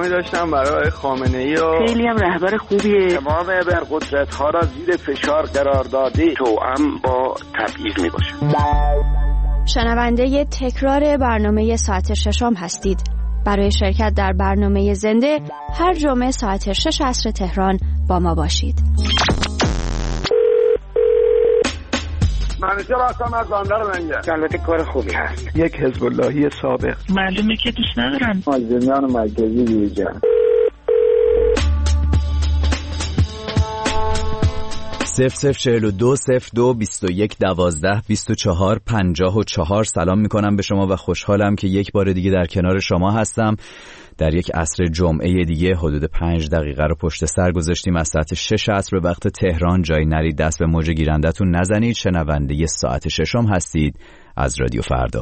احترامی داشتم برای خامنه‌ای و خیلی هم رهبر خوبیه. تمام ابرقدرت‌ها را زیر فشار قرار داده توأم با تبعیض میباشه. شنونده تکرار برنامه ساعت ششم هستید. برای شرکت در برنامه زنده هر جمعه ساعت 6 عصر تهران با ما باشید. منیجر هستم از بندر منگه. البته کار خوبی هست. یک حزب اللهی سابق. معلومه که دوست ندارم. مازدمیان مرکزی بیرجان. 0042 02 21 12 24 54. سلام میکنم به شما و خوشحالم که یک بار دیگه در کنار شما هستم. در یک عصر جمعه دیگه حدود 5 دقیقه رو پشت سر گذاشتیم. از ساعت 6 عصر به وقت تهران. جایی نرید، دست به موج گیرندتون نزنید. شنونده ساعت ششم هستید از رادیو فردا.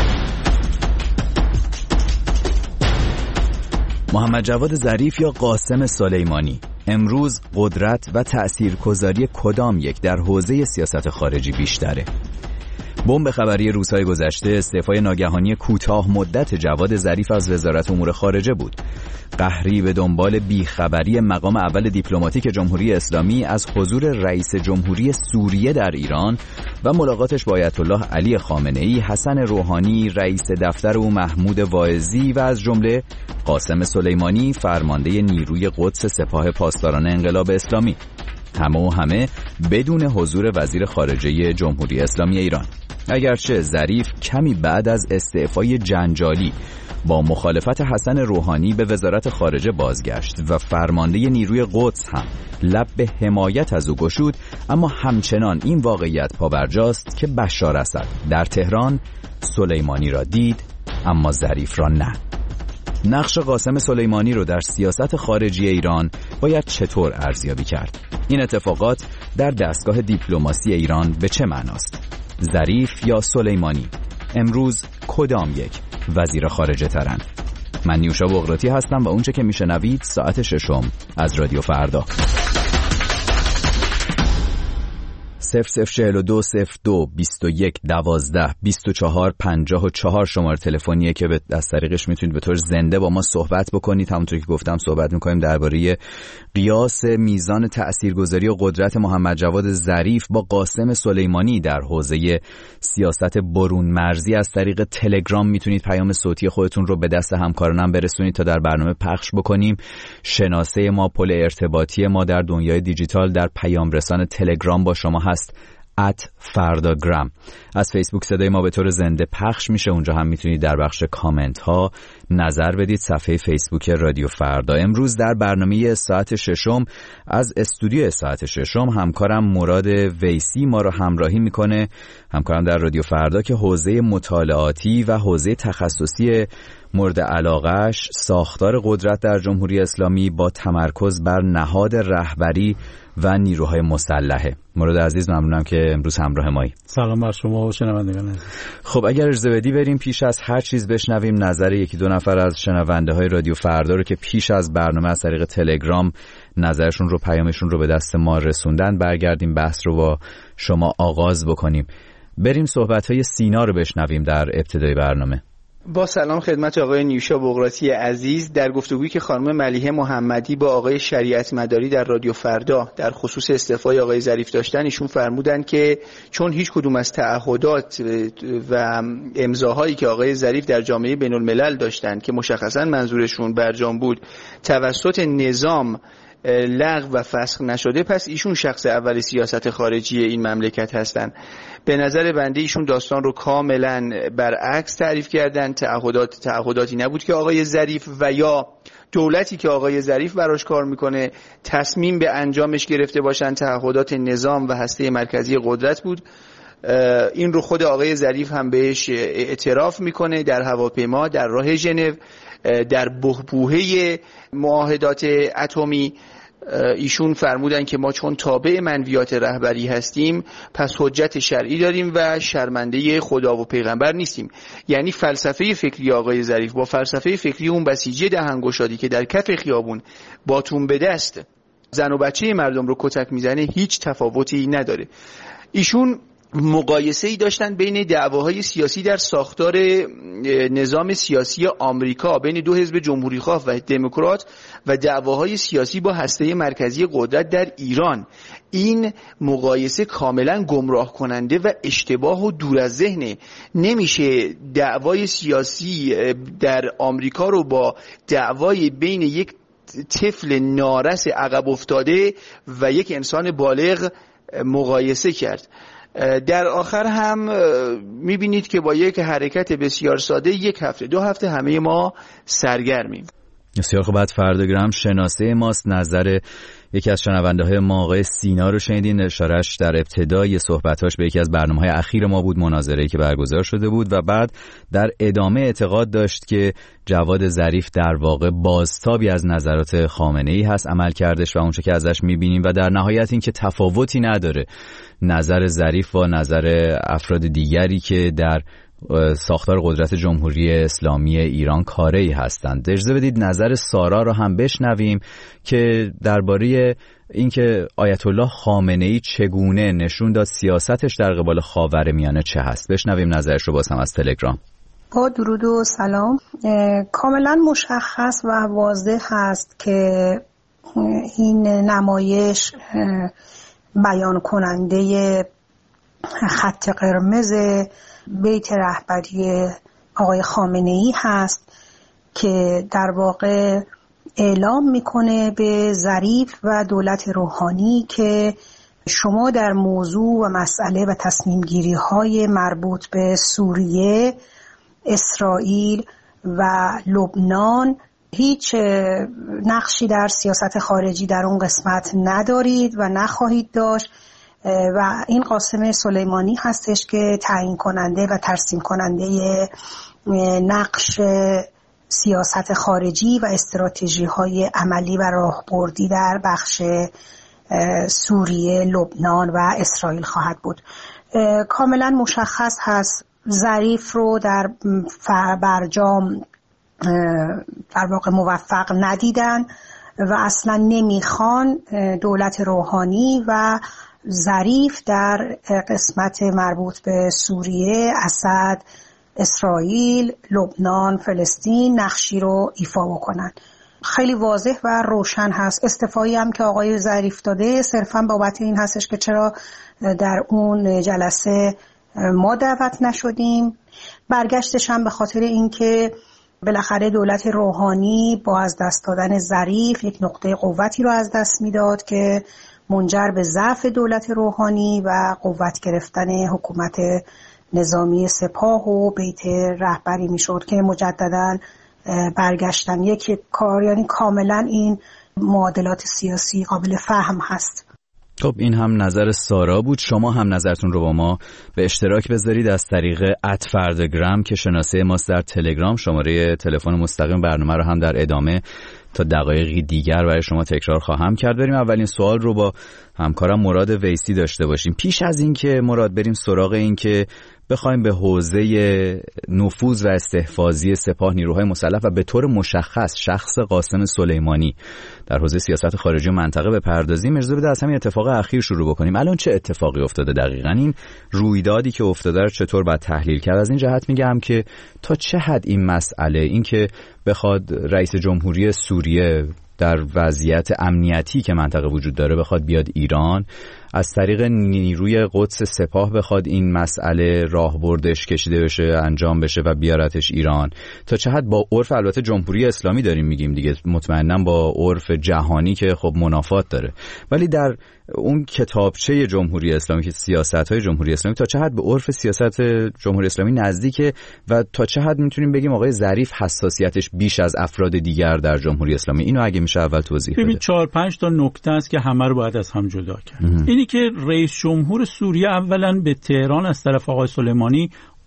محمد جواد ظریف یا قاسم سلیمانی، امروز قدرت و تأثیرگذاری کدام یک در حوزه سیاست خارجی بیشتره؟ بمب خبری روزهای گذشته استعفای ناگهانی کوتاه مدت جواد ظریف از وزارت امور خارجه بود. قهری به دنبال بیخبری مقام اول دیپلماتیک جمهوری اسلامی از حضور رئیس جمهوری سوریه در ایران و ملاقاتش با آیت الله علی خامنه‌ای، حسن روحانی، رئیس دفتر او محمود واعظی و از جمله قاسم سلیمانی، فرمانده نیروی قدس سپاه پاسداران انقلاب اسلامی. همه بدون حضور وزیر خارجه جمهوری اسلامی ایران. اگرچه ظریف کمی بعد از استعفای جنجالی با مخالفت حسن روحانی به وزارت خارجه بازگشت و فرمانده نیروی قدس هم لب به حمایت از او گشود، اما همچنان این واقعیت پابرجاست که بشار اسد در تهران سلیمانی را دید اما ظریف را نه. نقش قاسم سلیمانی رو در سیاست خارجی ایران باید چطور ارزیابی کرد؟ این اتفاقات در دستگاه دیپلماسی ایران به چه معناست؟ ظریف یا سلیمانی؟ امروز کدام یک وزیر خارجه ترند؟ من نیوشا بغراتی هستم و اونچه که میشنوید ساعت ششم از رادیو فردا. 0042 02 21 12 24 54 شماره تلفنیه که از طریقش میتونید به طور زنده با ما صحبت بکنید. همونطور که گفتم صحبت میکنیم درباره قیاس میزان تأثیرگذاری و قدرت محمد جواد ظریف با قاسم سلیمانی در حوزه سیاست برون مرزی. از طریق تلگرام میتونید پیام صوتی خودتون رو به دست همکارانم برسونید تا در برنامه پخش بکنیم. شناسه ما، پل ارتباطی ما در دنیای دیجیتال در پیام رسان تلگرام با شما هست @فرداگرام. از فیسبوک صدای ما به طور زنده پخش میشه، اونجا هم میتونید در بخش کامنت ها نظر بدید. صفحه فیسبوک رادیو فردا. امروز در برنامه ساعت ششم از استودیو ساعت ششم همکارم مراد ویسی ما رو همراهی میکنه، همکارم در رادیو فردا که حوزه مطالعاتی و حوزه تخصصی مورد علاقهش ساختار قدرت در جمهوری اسلامی با تمرکز بر نهاد رهبری و نیروهای مسلحه. مراد عزیز ممنونم که امروز همراه مایی. سلام بر شما و شنوندگان عزیز. خب اگر اجازه بدی بریم پیش از هر چیز بشنویم نظر یکی دو نفر از شنونده های رادیو فردا رو که پیش از برنامه از طریق تلگرام نظرشون رو، پیامشون رو به دست ما رسوندن. برگردیم بحث رو با شما آغاز بکنیم. بریم صحبت های سینا رو بشنویم در ابتدای برنامه. با سلام خدمت آقای نیوشا بغراتی عزیز. در گفتگویی که خانم ملیحه محمدی با آقای شریعت مداری در رادیو فردا در خصوص استعفای آقای ظریف داشتن، ایشون فرمودن که چون هیچ کدوم از تعهدات و امضاهایی که آقای ظریف در جامعه بین الملل داشتن که مشخصا منظورشون برجام بود توسط نظام لغو و فسخ نشده، پس ایشون شخص اول سیاست خارجی این مملکت هستن. به نظر بنده ایشون داستان رو کاملا برعکس تعریف کردن. تعهداتی نبود که آقای ظریف و یا دولتی که آقای ظریف براش کار میکنه تصمیم به انجامش گرفته باشن. تعهدات نظام و هسته مرکزی قدرت بود. این رو خود آقای ظریف هم بهش اعتراف میکنه در هواپیما در راه ژنو، در بحبوحه معاهدات اتمی. ایشون فرمودن که ما چون تابع منویات رهبری هستیم پس حجت شرعی داریم و شرمنده خدا و پیغمبر نیستیم. یعنی فلسفه فکری آقای ظریف با فلسفه فکری اون بسیجی دهنگشادی که در کف خیابون با تون به دست زن و بچه مردم رو کتک میزنه هیچ تفاوتی نداره. ایشون مقایسه‌ای داشتن بین دعواهای سیاسی در ساختار نظام سیاسی آمریکا بین دو حزب جمهوری‌خواه و دموکرات و دعواهای سیاسی با هسته مرکزی قدرت در ایران. این مقایسه کاملا گمراه کننده و اشتباه و دور از ذهنه. نمیشه دعوای سیاسی در آمریکا رو با دعوای بین یک طفل نارس عقب افتاده و یک انسان بالغ مقایسه کرد. در آخر هم میبینید که با یک حرکت بسیار ساده 1 هفته 2 هفته همه ما سرگرمیم. بسیار خوب. بعد فرداگرام شناسه ماست. نظر یکی از شنونده‌های ما آقای سینا رو شنیدین. اشارهش در ابتدای صحبتاش به یکی از برنامه‌های اخیر ما بود، مناظره‌ای که برگزار شده بود، و بعد در ادامه اعتقاد داشت که جواد ظریف در واقع بازتابی از نظرات خامنه‌ای هست عملکردش و اونچه که ازش می‌بینیم، و در نهایت این که تفاوتی نداره نظر ظریف و نظر افراد دیگری که در ساختار قدرت جمهوری اسلامی ایران کاری هستند. اجازه بدید نظر سارا رو هم بشنویم که درباره اینکه آیت الله خامنه‌ای چگونه نشون داد سیاستش در قبال خاورمیانه چه هست. بشنویم نظرش رو باز هم از تلگرام. با درود و سلام. کاملا مشخص و واضح هست که این نمایش بیان کننده خط قرمز بیت رهبری آقای خامنه‌ای هست که در واقع اعلام میکنه به ظریف و دولت روحانی که شما در موضوع و مسئله و تصمیم گیری های مربوط به سوریه، اسرائیل و لبنان هیچ نقشی در سیاست خارجی در اون قسمت ندارید و نخواهید داشت و این قاسم سلیمانی هستش که تعیین کننده و ترسیم کننده نقش سیاست خارجی و استراتژی های عملی و راهبردی در بخش سوریه، لبنان و اسرائیل خواهد بود. کاملا مشخص هست ظریف رو در برجام در واقع موفق ندیدن و اصلا نمیخوان دولت روحانی و ظریف در قسمت مربوط به سوریه، اسد، اسرائیل، لبنان، فلسطین نقشی رو ایفا بکنن. خیلی واضح و روشن هست. استعفایی هم که آقای ظریف داده صرفا بابت این هستش که چرا در اون جلسه ما دعوت نشدیم. برگشتش هم به خاطر اینکه بالاخره دولت روحانی با از دست دادن ظریف یک نقطه قوتی رو از دست میداد که منجر به ضعف دولت روحانی و قوت گرفتن حکومت نظامی سپاه و بیت رهبری میشد که مجددا برگشتن. یک کار، یعنی کاملا این معادلات سیاسی قابل فهم هست. خب این هم نظر سارا بود. شما هم نظرتون رو با ما به اشتراک بذارید از طریق @فرداگرام که شناسه ماست در تلگرام. شماره تلفن مستقیم برنامه رو هم در ادامه تا دقایقی دیگر برای شما تکرار خواهم کرد. بریم اولین سوال رو با همکارم مراد ویسی داشته باشیم. پیش از این که مراد بریم سراغ این که بخوایم به حوزه نفوذ و استحفاظی سپاه، نیروهای مسلح و به طور مشخص شخص قاسم سلیمانی در حوزه سیاست خارجی منطقه بپردازیم، اجازه بده از همین اتفاق اخیر شروع بکنیم. الان چه اتفاقی افتاده دقیقاً؟ این رویدادی که افتاده رو چطور باید تحلیل کرد؟ از این جهت میگم که تا چه حد این مسئله، این که بخواد رئیس جمهوری سوریه در وضعیت امنیتی که منطقه وجود داره بخواد بیاد ایران، از طریق نیروی قدس سپاه بخواد این مسئله راهبردش کشیده بشه، انجام بشه و بیارتش ایران، تا چه حد با عرف البته جمهوری اسلامی داریم میگیم دیگه، مطمئناً با عرف جهانی که خب منافات داره، ولی در اون کتابچه جمهوری اسلامی که سیاست‌های جمهوری اسلامی تا چه حد به عرف سیاست جمهوری اسلامی نزدیکه و تا چه حد میتونیم بگیم آقای ظریف حساسیتش بیش از افراد دیگر در جمهوری اسلامی؟ اینو اگه میشه اول توضیح بده. ببین 4-5 تا نکته است که همه رو باید از هم جدا کرد. اینی که رئیس جمهور سوریه اولا به تهران از طرف آقای سلیمانی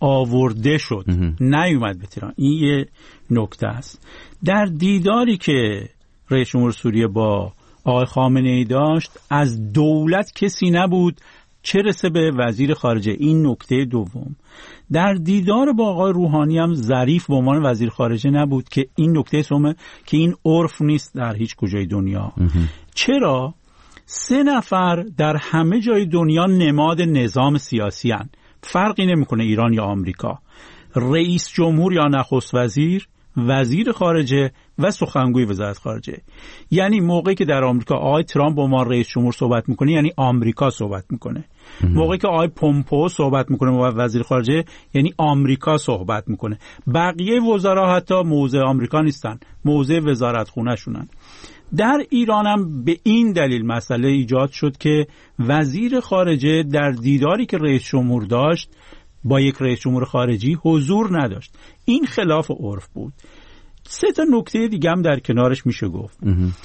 آورده شد، نیومد به تهران. این یه نکته است. در دیداری که رئیس جمهور سوریه با آقای خامنه‌ای داشت، از دولت کسی نبود چه رسه به وزیر خارجه. این نکته دوم. در دیدار با آقای روحانی هم ظریف به عنوان وزیر خارجه نبود که این نکته سومه که این عرف نیست در هیچ کجای دنیا. چرا؟ 3 نفر در همه جای دنیا نماد نظام سیاسی هن. فرقی نمیکنه ایران یا آمریکا. رئیس جمهور یا نخست وزیر، وزیر خارجه و سخنگوی وزارت خارجه. یعنی موقعی که در آمریکا آقای ترامپ با ما رئیس جمهور صحبت میکنه یعنی آمریکا صحبت میکنه. موقعی که آقای پومپو صحبت میکنه با وزیر خارجه یعنی آمریکا صحبت میکنه. بقیه وزرا حتی موضع آمریکا نیستن، موضع وزارت خونه شونن. در ایران هم به این دلیل مسئله ایجاد شد که وزیر خارجه در دیداری که رئیس جمهور داشت با یک رئیس جمهور خارجی حضور نداشت. این خلاف عرف بود. 3 نکته دیگه هم در کنارش میشه گفت.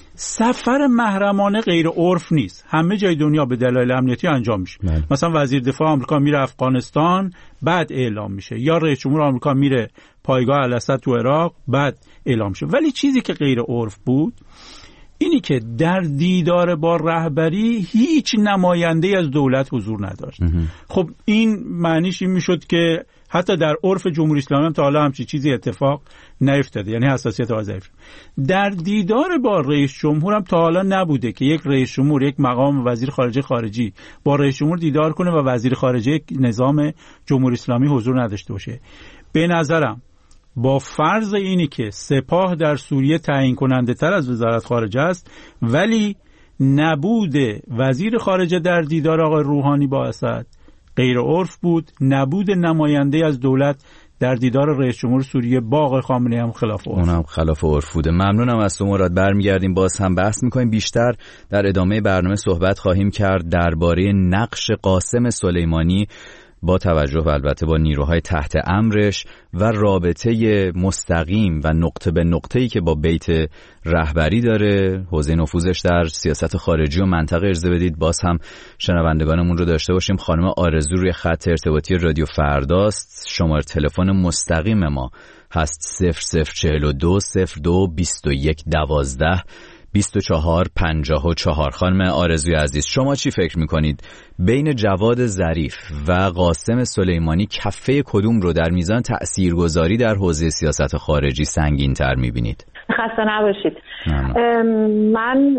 سفر محرمانه غیر عرف نیست. همه جای دنیا به دلایل امنیتی انجام میشه. مثلا وزیر دفاع آمریکا میره افغانستان بعد اعلام میشه، یا رئیس جمهور آمریکا میره پایگاه الاسد تو عراق بعد اعلام میشه. ولی چیزی که غیر عرف بود اینی که در دیدار با رهبری هیچ نماینده از دولت حضور نداشت. خب این معنیش این میشد که حتی در عرف جمهوری اسلامی هم تا حالا همچین چیزی اتفاق نیفتاده، یعنی حساسیت ضعیف. در دیدار با رئیس جمهور هم تا حالا نبوده که یک رئیس جمهور، یک مقام وزیر خارجه خارجی با رئیس جمهور دیدار کنه و وزیر خارجه نظام جمهوری اسلامی حضور نداشته باشه. به نظرم با فرض اینی که سپاه در سوریه تعیین کننده تر از وزارت خارجه است، ولی نبود وزیر خارجه در دیدار آقای روحانی با اسد غیر عرف بود، نبود نماینده از دولت در دیدار رئیس جمهور سوریه با آقای خامنه‌ای هم خلاف عرف. اونم خلاف عرف بوده. ممنونم از تو مراد. برمیگردیم باز هم بحث می‌کنیم. بیشتر در ادامه برنامه صحبت خواهیم کرد درباره نقش قاسم سلیمانی با توجه و البته با نیروهای تحت امرش و رابطه مستقیم و نقطه به نقطه‌ای که با بیت رهبری داره، حوزه نفوذش در سیاست خارجی و منطقه. اجازه بدید باز هم شنوندگانمون رو داشته باشیم. خانم آرزو روی خط ارتباطی رادیو فرداست. شماره تلفن مستقیم ما هست 0042 02 21 12 24 54. خانم آرزوی عزیز، شما چی فکر میکنید بین جواد ظریف و قاسم سلیمانی کفه کدوم رو در میزان تأثیرگذاری در حوزه سیاست خارجی سنگین تر میبینید؟ خسته نباشید. من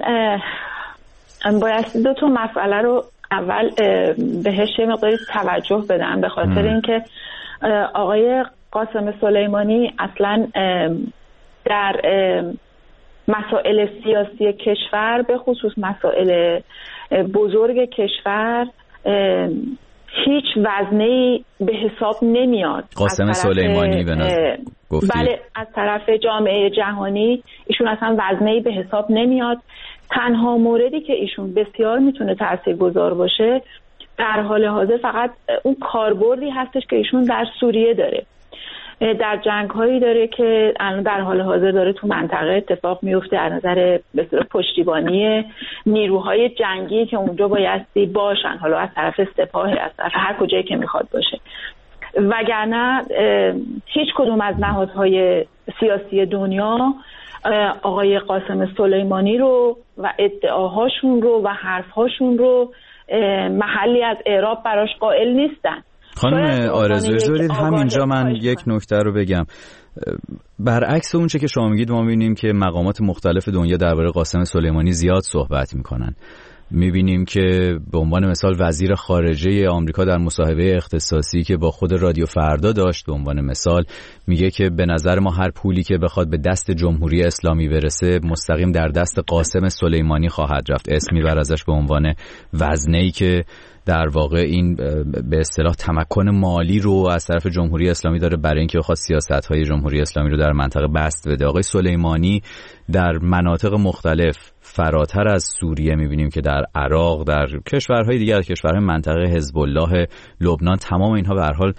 باید 2 مسئله رو اول بهش یه مقداری توجه بدم، به خاطر اینکه آقای قاسم سلیمانی اصلا در مسائل سیاسی کشور، به خصوص مسائل بزرگ کشور، هیچ وزنه‌ای به حساب نمیاد. قاسم سلیمانی به نظر گفتی؟ بله، از طرف جامعه جهانی ایشون اصلا وزنه‌ای به حساب نمیاد. تنها موردی که ایشون بسیار میتونه تاثیرگذار باشه در حال حاضر فقط اون کاربردی هستش که ایشون در سوریه داره، در جنگ هایی داره که الان در حال حاضر داره تو منطقه اتفاق میفته، از نظر به اصطلاح پشتیبانی نیروهای جنگی که اونجا بایستی باشن، حالا از طرف سپاه، از طرف هر کجایی که میخواد باشه. وگرنه هیچ کدوم از نهادهای سیاسی دنیا آقای قاسم سلیمانی رو و ادعاهاشون رو و حرفهاشون رو محلی از اعراب براش قائل نیستن. خانم آرزو اجازه همینجا من یک نکته رو بگم. برعکس اون چه که شما میگید ما میبینیم که مقامات مختلف دنیا درباره قاسم سلیمانی زیاد صحبت میکنن. میبینیم که به عنوان مثال وزیر خارجه آمریکا در مصاحبه اختصاصی که با خود رادیو فردا داشت، به عنوان مثال میگه که به نظر ما هر پولی که بخواد به دست جمهوری اسلامی برسه مستقیم در دست قاسم سلیمانی خواهد رفت. اسم میبر ازش به عنوان وزنه‌ای که در واقع این به اصطلاح تمکن مالی رو از طرف جمهوری اسلامی داره برای اینکه بخواد سیاست‌های جمهوری اسلامی رو در منطقه بسط بده. آقای سلیمانی در مناطق مختلف فراتر از سوریه می‌بینیم که در عراق، در کشورهای دیگر، کشورهای منطقه حزب الله، لبنان، تمام اینها به هر حال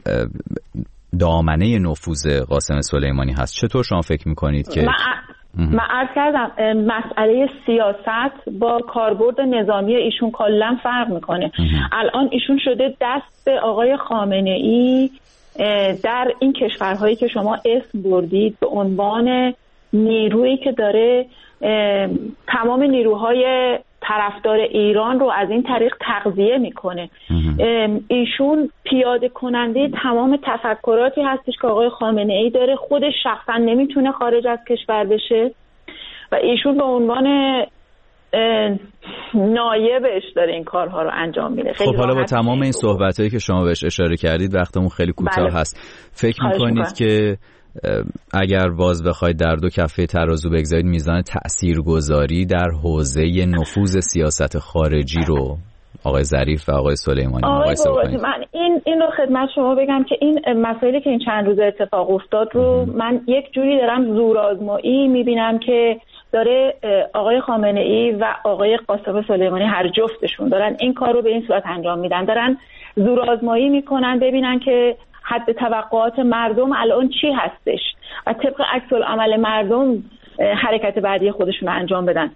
دامنه نفوذ قاسم سلیمانی هست. چطور شما فکر می‌کنید که من عرض کردم مسئله سیاست با کاربرد نظامی ایشون کلاً فرق میکنه. الان ایشون شده دست به آقای خامنه‌ای در این کشورهایی که شما اسم بردید به عنوان نیرویی که داره تمام نیروهای طرفدار ایران رو از این طریق تغذیه میکنه. ایشون پیاده کننده تمام تفکراتی هستش که آقای خامنه ای داره. خودش شخصا نمیتونه خارج از کشور بشه و ایشون به عنوان نایبش داره این کارها رو انجام میده. خب حالا با تمام این صحبتایی که شما بهش اشاره کردید وقتمون خیلی کوتاه هست، فکر میکنید که اگر باز بخواید در دو کفه ترازو بگذارید میزان تاثیرگذاری در حوزه نفوذ سیاست خارجی رو آقای ظریف و آقای سلیمانی مقایسه کنید؟ من این رو خدمت شما بگم که این مسائلی که این چند روز اتفاق افتاد رو من یک جوری دارم زورآزمایی میبینم که داره آقای خامنه ای و آقای قاسم سلیمانی هر جفتشون دارن این کار رو به این صورت انجام میدن، دارن زورآزمایی میکنن ببینن که حد توقعات مردم الان چی هستش و طبق عکس العمل مردم حرکت بعدی خودشون رو انجام بدن.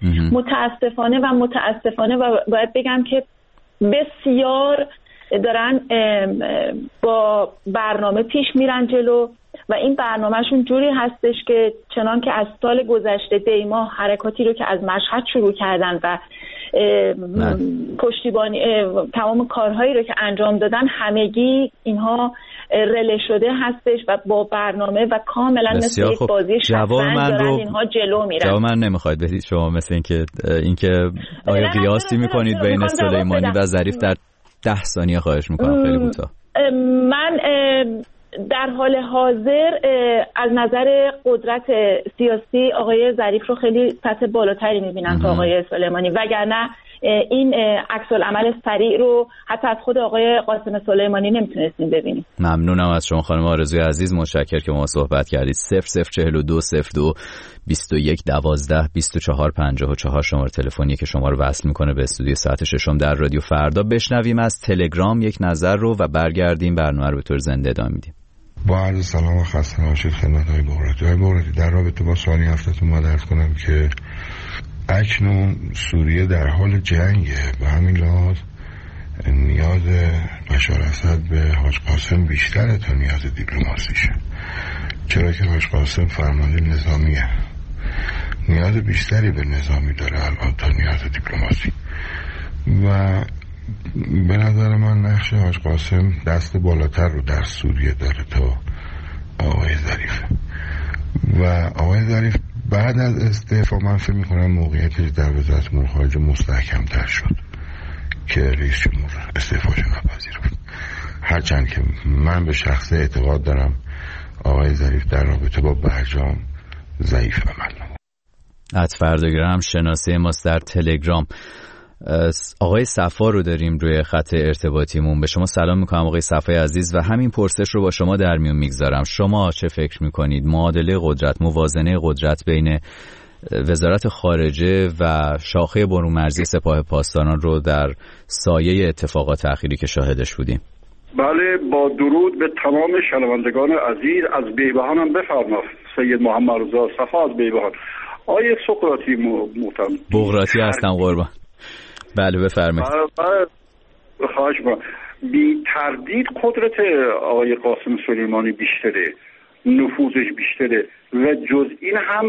متاسفانه و باید بگم که بسیار دارن با برنامه پیش میرن جلو و این برنامهشون جوری هستش که چنان که از سال گذشته دیما حرکاتی رو که از مشهد شروع کردن و پشتیبانی تمام کارهایی رو که انجام دادن همگی اینها رله شده هستش و با برنامه و کاملا مثل یک بازی شطرنج دارن اینها جلو میرن. جواب من نمیخواید بدید شما، مثل اینکه آیا قیاسی میکنید بین سلیمانی و ظریف در 10 ثانیه؟ خواهش میکنم خیلی کوتاه. من در حال حاضر از نظر قدرت سیاسی آقای ظریف رو خیلی سطح بالاتری میبینم تا آقای سلیمانی، وگرنه این عکس العمل سریع رو حتی از خود آقای قاسم سلیمانی نمیتونستیم ببینیم. ممنونم از شما خانم آرزوی عزیز، متشکرم که ما صحبت کردید. 0042 02 21 12 24 54 شماره تلفنی که شما رو وصل میکنه به استودیو ساعت ششم در رادیو فردا. بشنویم از تلگرام یک نظر رو و برگردیم برنامه رو به طور زنده ادامه میدیم. با عرض سلام و خسته نباشید خدمت های بغراتی. در رابطه با سوالی هفتتون ما درس کنم که اکنون سوریه در حال جنگه، به همین لحاظ نیاز بشار اسد به حاج قاسم بیشتره تا نیاز دیپلماسیشه، چرا که حاج قاسم فرمانده نظامیه، نیاز بیشتری به نظامی داره الان تا نیاز دیپلماسی و به نظر من نقش حاج قاسم دست بالاتر رو در سوریه داره تا آقای ظریف و آقای ظریف بعد از استعفا من فکر می‌کنم موقعیتش در وزارت امور خارجه مستحکم‌تر شد که رئیس جمهور استعفاشو نپذیرفت، هرچند که من به شخص اعتقاد دارم آقای ظریف در رابطه با برجام ضعیف عمل نمود. اتفردگرام شناسه ماست در تلگرام. آقای صفا رو داریم روی خط ارتباطیمون. به شما سلام میکنم آقای صفای عزیز و همین پرسش رو با شما در میون میگذارم. شما چه فکر میکنید معادله قدرت، موازنه قدرت بین وزارت خارجه و شاخه برون مرزی سپاه پاسداران رو در سایه اتفاقات اخیری که شاهدش بودیم؟ بله، با درود به تمام شنوندگان عزیز. از بیبهانم بفرمایید سید محمد رضا صفا از بیبهان. آیه سقراطی محترم بغراتی هستم قربان. بله بفرمایید. خواهش می‌کنم. بی تردید قدرت آقای قاسم سلیمانی بیشتره، نفوذش بیشتره و جز این هم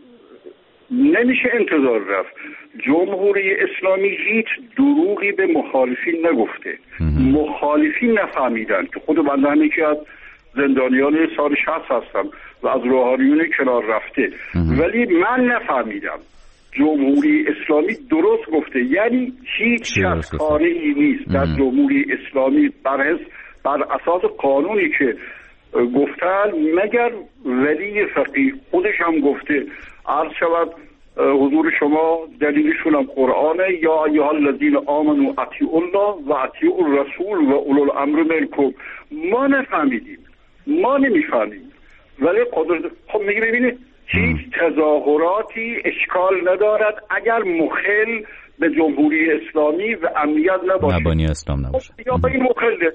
نمیشه انتظار رفت. جمهوری اسلامی هیچ دروغی به مخالفین نگفته. مخالفین نفهمیدن که خود بنده هم یکی از زندانیان سال 60 هستم و از روحانیون کنار رفته، ولی من نفهمیدم. جمهوری اسلامی درست گفته، یعنی هیچ کس قانعی نیست در جمهوری اسلامی بر اساس قانونی که گفتن مگر ولی فقیه. خودش هم گفته، عرض شود حضور شما دلیلشون هم قرآنه، یا ایها الذین آمنوا اطیعوا الله و اطیعوا الرسول و اولو الامر منکم. ما نفهمیدیم، ما نمیفهمیم، ولی قدرت خب میگه ببینید هیچ تظاهراتی اشکال ندارد اگر مخل به جمهوری اسلامی و امنیت نباشه، مبانی اسلام نباشه. میگه آقا این مخله،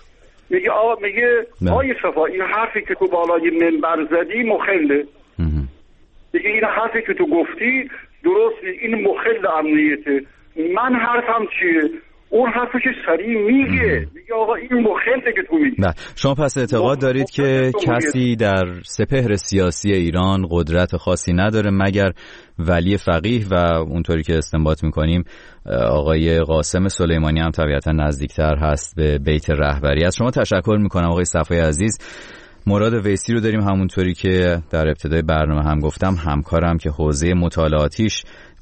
میگه آقای صفا این حرفی که تو بالای منبر زدی مخله، میگه این حرفی که تو گفتی درست، این مخل امنیته. من حرفم چیه؟ اون حرفش سریع میگه آقا این مخالفه که تو میگی. شما پس اعتقاد دارید که کسی در سپهر سیاسی ایران قدرت خاصی نداره مگر ولی فقیه و اونطوری که استنباط میکنیم آقای قاسم سلیمانی هم طبیعتا نزدیکتر هست به بیت رهبری. از شما تشکر میکنم آقای صفای عزیز. مراد ویسی رو داریم، همونطوری که در ابتدای برنامه هم گفتم همکارم که حوزه مطالعاتیش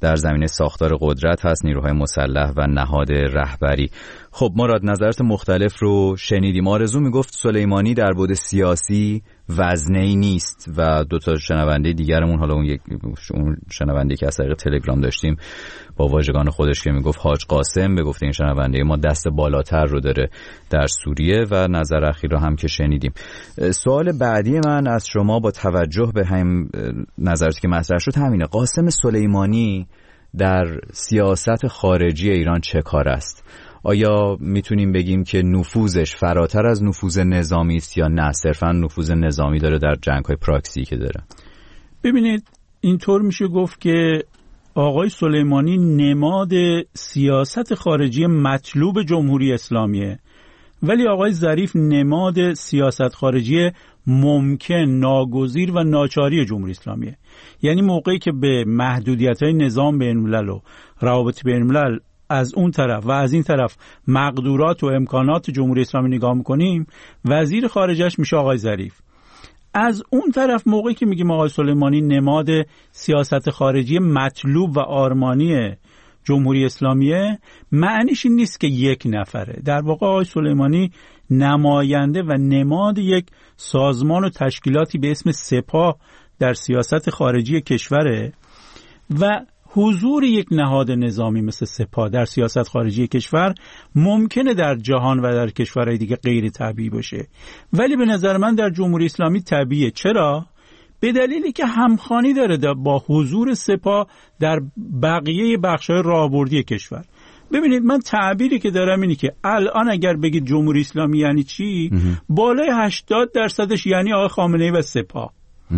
در زمینه ساختار قدرت هست، نیروهای مسلح و نهاد رهبری. خب مراد، نظرات مختلف رو شنیدیم. آرزو میگفت سلیمانی در بعد سیاسی وزنه‌ای نیست و دو تا شنونده دیگرمون، حالا اون شنونده که از طریق تلگرام داشتیم با واژگان خودش که میگفت حاج قاسم، به گفته این شنونده ما دست بالاتر رو داره در سوریه و نظر اخیر رو هم که شنیدیم. سوال بعدی من از شما با توجه به هم نظراتی که مطرح شد همینه: قاسم سلیمانی در سیاست خارجی ایران چه کار است؟ آیا میتونیم بگیم که نفوذش فراتر از نفوذ نظامی است یا نه صرفا نفوذ نظامی داره در جنگ‌های پراکسی که داره؟ ببینید، اینطور میشه گفت که آقای سلیمانی نماد سیاست خارجی مطلوب جمهوری اسلامیه، ولی آقای ظریف نماد سیاست خارجی ممکن، ناگزیر و ناچاری جمهوری اسلامیه. یعنی موقعی که به محدودیت‌های نظام بین‌الملل و روابط بین‌الملل از اون طرف و از این طرف مقدورات و امکانات جمهوری اسلامی نگاه میکنیم، وزیر خارجش میشه آقای ظریف. از اون طرف موقعی که میگیم آقای سلیمانی نماد سیاست خارجی مطلوب و آرمانی جمهوری اسلامیه، معنیش این نیست که یک نفره. در واقع آقای سلیمانی نماینده و نماد یک سازمان و تشکیلاتی به اسم سپاه در سیاست خارجی کشوره و حضور یک نهاد نظامی مثل سپاه در سیاست خارجی کشور ممکنه در جهان و در کشورهای دیگه غیر طبیعی باشه، ولی به نظر من در جمهوری اسلامی طبیعیه. چرا؟ به دلیلی که همخوانی داره با حضور سپاه در بقیه بخش‌های راهبردی کشور. ببینید، من تعبیری که دارم اینه که الان اگر بگید جمهوری اسلامی یعنی چی، بالای 80% یعنی آقای خامنه‌ای و سپاه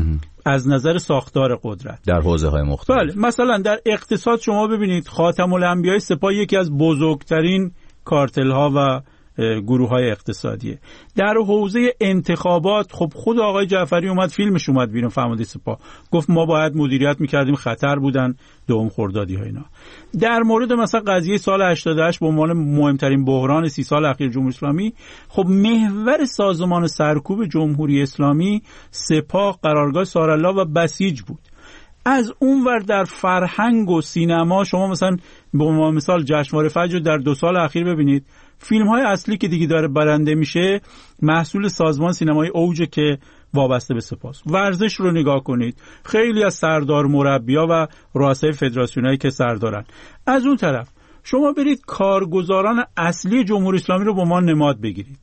از نظر ساختار قدرت در حوزه‌های مختلف. بله، مثلا در اقتصاد شما ببینید خاتم الانبیاء سپاه یکی از بزرگترین کارتل‌ها و گروه‌های اقتصادیه. در حوزه انتخابات خب خود آقای جعفری اومد، فیلمش اومد بیرون، فرمانده سپاه گفت ما باید مدیریت می‌کردیم، خطر بودن دوم خردادی‌ها اینا. در مورد مثلا قضیه سال 88 به عنوان مهمترین بحران 30 سال اخیر جمهوری اسلامی، خب محور سازمان سرکوب جمهوری اسلامی سپاه، قرارگاه سارالله و بسیج بود. از اونور در فرهنگ و سینما شما مثلا به عنوان مثال جشنواره فجر در 2 سال اخیر ببینید، فیلم‌های اصلی که دیگه داره برنده میشه محصول سازمان سینمایی اوج که وابسته به سپاه. ورزش رو نگاه کنید، خیلی از سردار مربی‌ها و رؤسای فدراسیونایی که سردارن. از اون طرف شما برید کارگزاران اصلی جمهوری اسلامی رو به عنوان نماد بگیرید.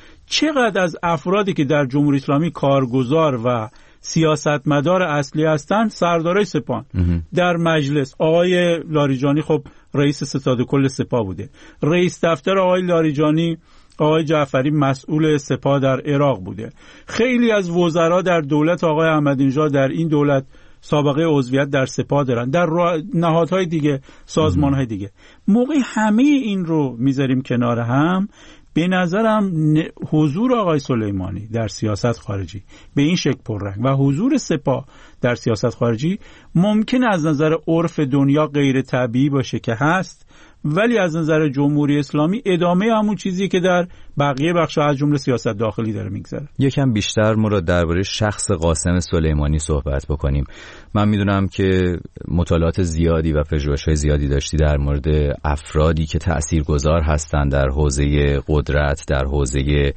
چقدر از افرادی که در جمهوری اسلامی کارگزار و سیاستمدار اصلی هستند سردارای سپاه. در مجلس آقای لاریجانی خب رئیس ستاد کل سپاه بوده، رئیس دفتر آقای لاریجانی آقای جعفری مسئول سپاه در عراق بوده، خیلی از وزرا در دولت آقای احمدی‌نژاد در این دولت سابقه عضویت در سپاه دارن، در نهادهای دیگه، سازمانهای دیگه. موقعی همه این رو میذاریم کنار هم، به نظرم حضور آقای سلیمانی در سیاست خارجی به این شکل پررنگ و حضور سپاه در سیاست خارجی ممکن از نظر عرف دنیا غیر طبیعی باشه که هست، ولی از نظر جمهوری اسلامی ادامه همون چیزی که در بقیه بخش‌ها از جمله سیاست داخلی داره میگذره. یکم بیشتر مراد درباره شخص قاسم سلیمانی صحبت بکنیم. من میدونم که مطالعات زیادی و پژوهش‌های زیادی داشتی در مورد افرادی که تأثیرگذار هستند در حوزه قدرت، در حوزه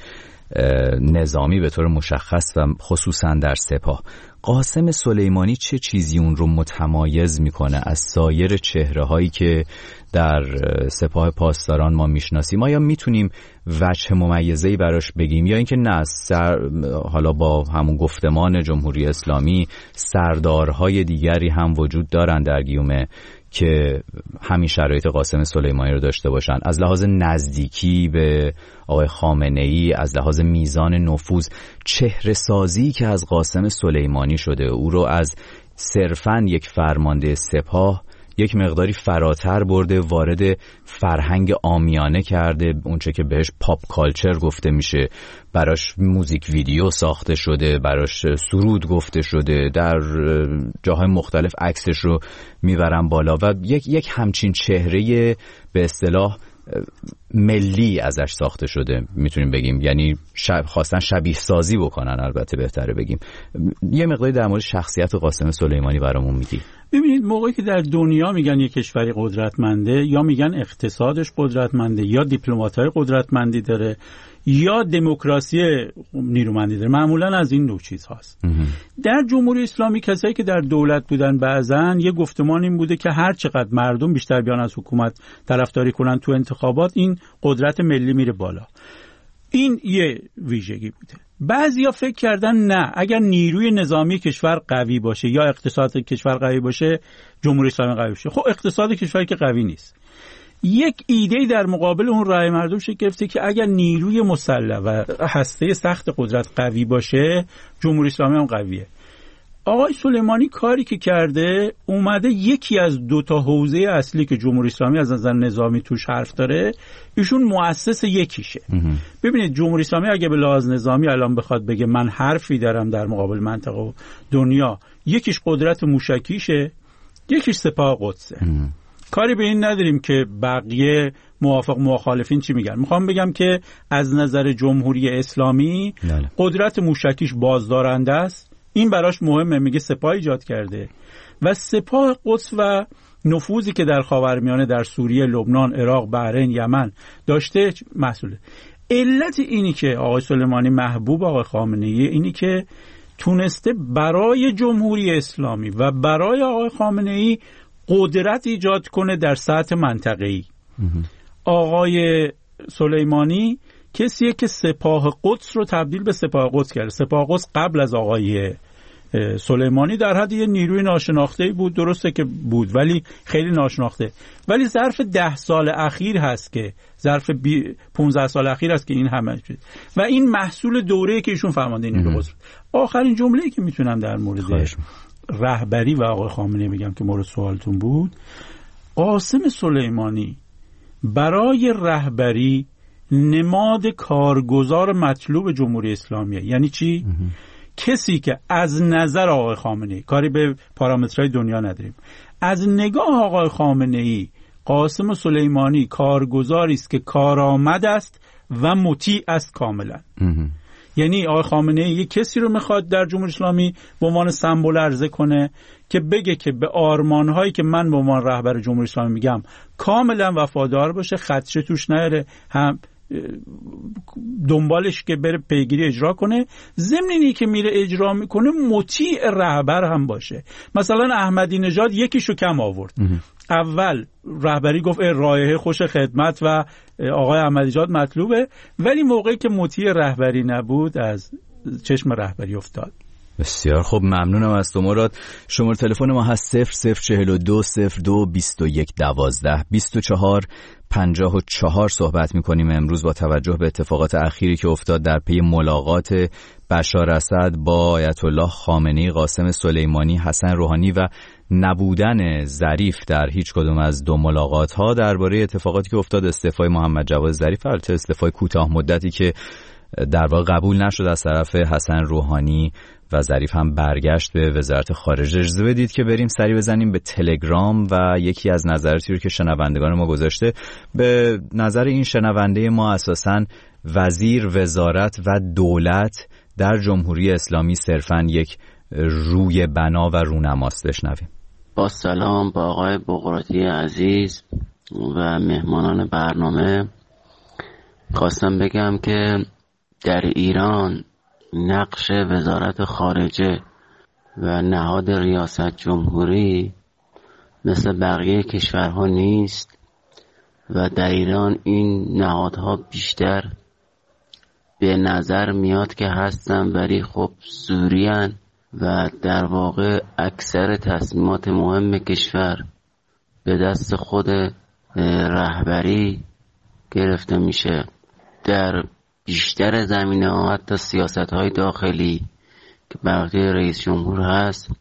نظامی به طور مشخص و خصوصا در سپاه. قاسم سلیمانی چه چیزی اون رو متمایز میکنه از سایر چهره‌هایی که در سپاه پاسداران ما میشناسیم؟ آیا میتونیم وجه ممیزه‌ای براش بگیم یا اینکه نه حالا با همون گفتمان جمهوری اسلامی سردارهای دیگری هم وجود دارن در گیومه که همین شرایط قاسم سلیمانی رو داشته باشن، از لحاظ نزدیکی به آقای خامنه‌ای، از لحاظ میزان نفوذ، چهره سازی که از قاسم سلیمانی شده، او رو از صرفاً یک فرمانده سپاه یک مقداری فراتر برده، وارد فرهنگ عامیانه کرده، اونچه که بهش پاپ کالچر گفته میشه، براش موزیک ویدیو ساخته شده، براش سرود گفته شده، در جاهای مختلف عکسش رو میبرن بالا و یک همچین چهره به اصطلاح ملی ازش ساخته شده میتونیم بگیم، یعنی خواستن شبیه سازی بکنن، البته بهتره بگیم. یه مقداری در مورد شخصیت قاسم سلیمانی برامون میگی؟ ببینید موقعی که در دنیا میگن یک کشوری قدرتمنده، یا میگن اقتصادش قدرتمنده، یا دیپلمات‌های قدرتمندی داره، یا دموکراسی نیرومندی داره. معمولا از این نوع چیز هاست. در جمهوری اسلامی کسایی که در دولت بودن بعضن یه گفتمان این بوده که هر چقدر مردم بیشتر بیان از حکومت طرفداری کنن تو انتخابات، این قدرت ملی میره بالا. این یه ویژگی بوده. بعضیا فکر کردن نه، اگر نیروی نظامی کشور قوی باشه یا اقتصاد کشور قوی باشه، جمهوری اسلامی قوی باشه. خب اقتصاد کشور که قوی نیست. یک ایده در مقابل اون رای مردم شکل گرفته که اگر نیروی مسلح و هسته سخت قدرت قوی باشه، جمهوری اسلامی هم قویه. آقای سلیمانی کاری که کرده، اومده یکی از 2 تا حوزه اصلی که جمهوری اسلامی از نظر نظامی توش حرف داره، ایشون مؤسس یکیشه. ببینید جمهوری اسلامی اگه به لحاظ نظامی الان بخواد بگه من حرفی دارم در مقابل منطقه و دنیا، یکیش قدرت موشکیشه، یکیش سپاه قدسه. کاری به این نداریم که بقیه موافق مخالفین چی میگن. میخوام بگم که از نظر جمهوری اسلامی قدرت موشکیش بازدارنده است، این براش مهمه، میگه سپاه ایجاد کرده و سپاه قدس و نفوذی که در خاورمیانه، در سوریه، لبنان، عراق، بحرین، یمن داشته مسئوله. علت اینی که آقای سلیمانی محبوب آقای خامنه‌ای اینی که تونسته برای جمهوری اسلامی و برای آقای خامنه‌ای قدرت ایجاد کنه در سطح منطقه‌ای. آقای سلیمانی کسیه که سپاه قدس رو تبدیل به سپاه قدس کرده. سپاه قدس قبل از آقای سلیمانی در حد یه نیروی ناشناخته‌ای بود، درسته که بود ولی خیلی ناشناخته، ولی ظرف 10 سال اخیر هست که ظرف 15 سال اخیر هست که این همه شد و این محصول دوره‌ای که ایشون فرمانده نیروی قدس. آخرین جمله‌ای که میتونم در مورد رهبری و آقای خامنه‌ای میگم که مورد سوالتون بود، قاسم سلیمانی برای رهبری نماد کارگزار مطلوب جمهوری اسلامیه. یعنی چی؟ کسی که از نظر آقای خامنه‌ای، کاری به پارامترهای دنیا نداریم، از نگاه آقای خامنه‌ای قاسم سلیمانی کارگزاری است که کارآمد است و مطیع است کاملا. یعنی آقای خامنه‌ای یک کسی رو میخواد در جمهوری اسلامی به عنوان سمبل عرضه کنه که بگه که به آرمان‌هایی که من به عنوان رهبر جمهوری اسلامی میگم کاملا وفادار باشه، خدشه توش نیاره، هم دنبالش که بره پیگیری اجرا کنه، ضمن اینی که میره اجرا میکنه مطیع رهبر هم باشه. مثلا احمدی نژاد یکیشو کم آورد. اول رهبری گفت رایحه خوش خدمت و آقای احمدی نژاد مطلوبه، ولی موقعی که مطیع رهبری نبود از چشم رهبری افتاد. بسیار خب، ممنونم از تو مراد. شماره تلفن ما هست 0042 02 21 12 24 54. صحبت می‌کنیم امروز با توجه به اتفاقات اخیری که افتاد در پی ملاقات بشار اسد با آیت الله خامنه‌ای، قاسم سلیمانی، حسن روحانی و نبودن ظریف در هیچ کدوم از 2 ملاقات‌ها. درباره اتفاقاتی که افتاد، استعفای محمد جواد ظریف، البته استعفای کوتاه مدتی که در واقع قبول نشد از طرف حسن روحانی و ظریف هم برگشت به وزارت خارجه. اجازه بدید که بریم سری بزنیم به تلگرام و یکی از نظراتی رو که شنوندگان ما گذاشته. به نظر این شنونده ما اساساً وزیر وزارت و دولت در جمهوری اسلامی صرفاً یک روی بنا و رونماست. بشنویم. با سلام با آقای بقراطی عزیز و مهمانان برنامه. خواستم بگم که در ایران نقش وزارت خارجه و نهاد ریاست جمهوری مثل بقیه کشورها نیست و در ایران این نهادها بیشتر به نظر میاد که هستن ولی خب سوریان و در واقع اکثر تصمیمات مهم کشور به دست خود رهبری گرفته میشه. در بیشتر زمینه ها حتی سیاست های داخلی که بقیه رئیس جمهور هست،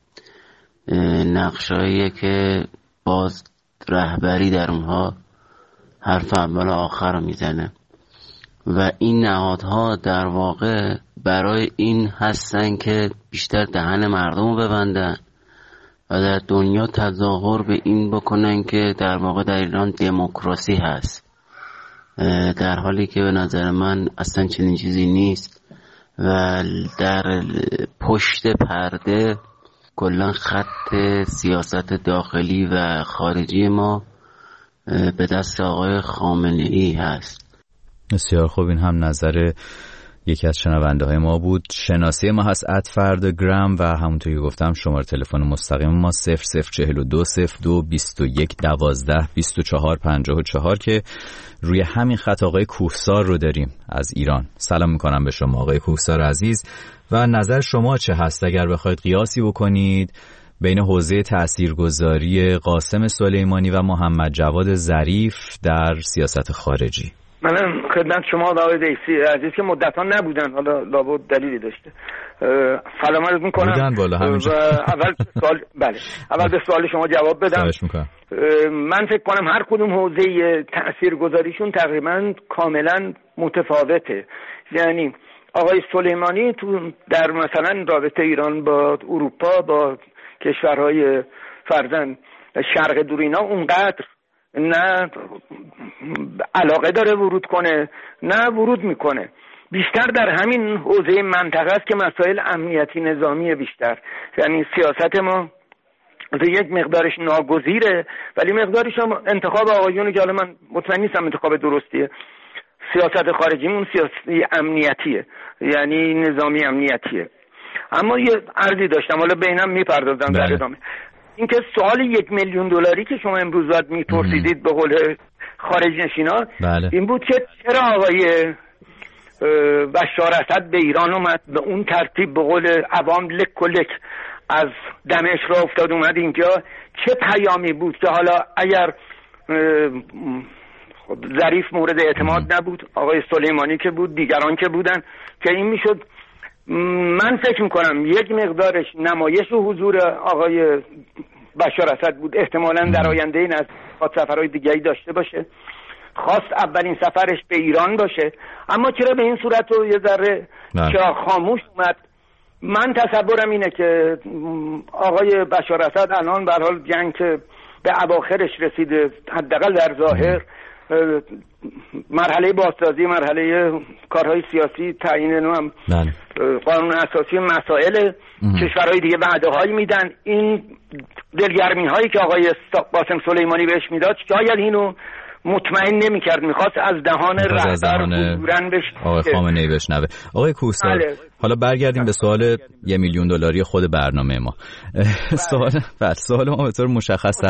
نقشاییه که باز رهبری در اونها حرف اول و آخر رو میزنه و این نهادها در واقع برای این هستن که بیشتر دهن مردم رو ببندن و در دنیا تظاهر به این بکنن که در واقع در ایران دموکراسی هست. در حالی که به نظر من اصلا چنین چیزی نیست و در پشت پرده کلا خط سیاست داخلی و خارجی ما به دست آقای خامنه‌ای هست. بسیار خوب، این هم نظر یکی از شنونده های ما بود. شناسی ما هست @فردگرام و همونطور که گفتم شماره تلفن مستقیم ما 00420221122454 که روی همین خط آقای کوهسار رو داریم از ایران. سلام میکنم به شما آقای کوهسار عزیز و نظر شما چه هست اگر بخواید قیاسی بکنید بین حوزه تاثیرگذاری قاسم سلیمانی و محمد جواد ظریف در سیاست خارجی؟ منم خدمت شما آقای دیسی عزیز که مدت‌ها نبودن، حالا لابد دلیلی داشته. سلام عرض می‌کنم. بودن بالا همینجا. اول به سوال شما جواب بدم. من فکر کنم هر کدوم حوزه تاثیرگذاریشون تقریبا کاملا متفاوته. یعنی آقای سلیمانی تو در مثلا رابطه ایران با اروپا، با کشورهای فرزن شرق دور اینا اونقدر نه علاقه داره ورود کنه نه ورود میکنه. بیشتر در همین حوزه منطقه است که مسائل امنیتی نظامی بیشتر، یعنی سیاست ما یک مقدارش ناگزیره ولی مقدارش هم انتخاب آقایونه که حالا من مطمئن نیستم انتخاب درستیه. سیاست خارجیمون سیاسی امنیتیه، یعنی نظامی امنیتیه. اما یه عرضی داشتم، حالا بینم میپردازم در ادامه. اینکه سوال $1,000,000 که شما امروز باید میپرسیدید به قول خارج نشینا این بود که چرا آقای بشار اسد به ایران اومد به اون ترتیب به قول عوام لک و لک از دمشق را افتاد اومد اینجا، چه پیامی بود که حالا اگر ظریف مورد اعتماد نبود، آقای سلیمانی که بود، دیگران که بودن، که این میشد. من فکر میکنم یک مقدارش نمایش و حضور آقای بشار اسد بود، احتمالاً در آینده این از سفرهای دیگری داشته باشه، خواست اولین سفرش به ایران باشه، اما چرا به این صورت رو یه ذره چرا خاموش اومد؟ من تصورم اینه که آقای بشار اسد الان به هر حال جنگ که به اواخرش رسیده، حداقل در ظاهر مرحله بازسازی، مرحله کارهای سیاسی، تعیین نوع قانون اساسی، مسائل کشورهای دیگه وعده هایی میدن. این دلگرمی هایی که آقای قاسم سلیمانی بهش میداد شاید اینو مطمئن نمی‌کرد، می‌خواست از دهان رهبر بورن آقای خامنه‌ای بشنوه. آقای کوهسار حالا برگردیم به سوال $1,000,000 خود برنامه ما. سوال ما به طور مشخص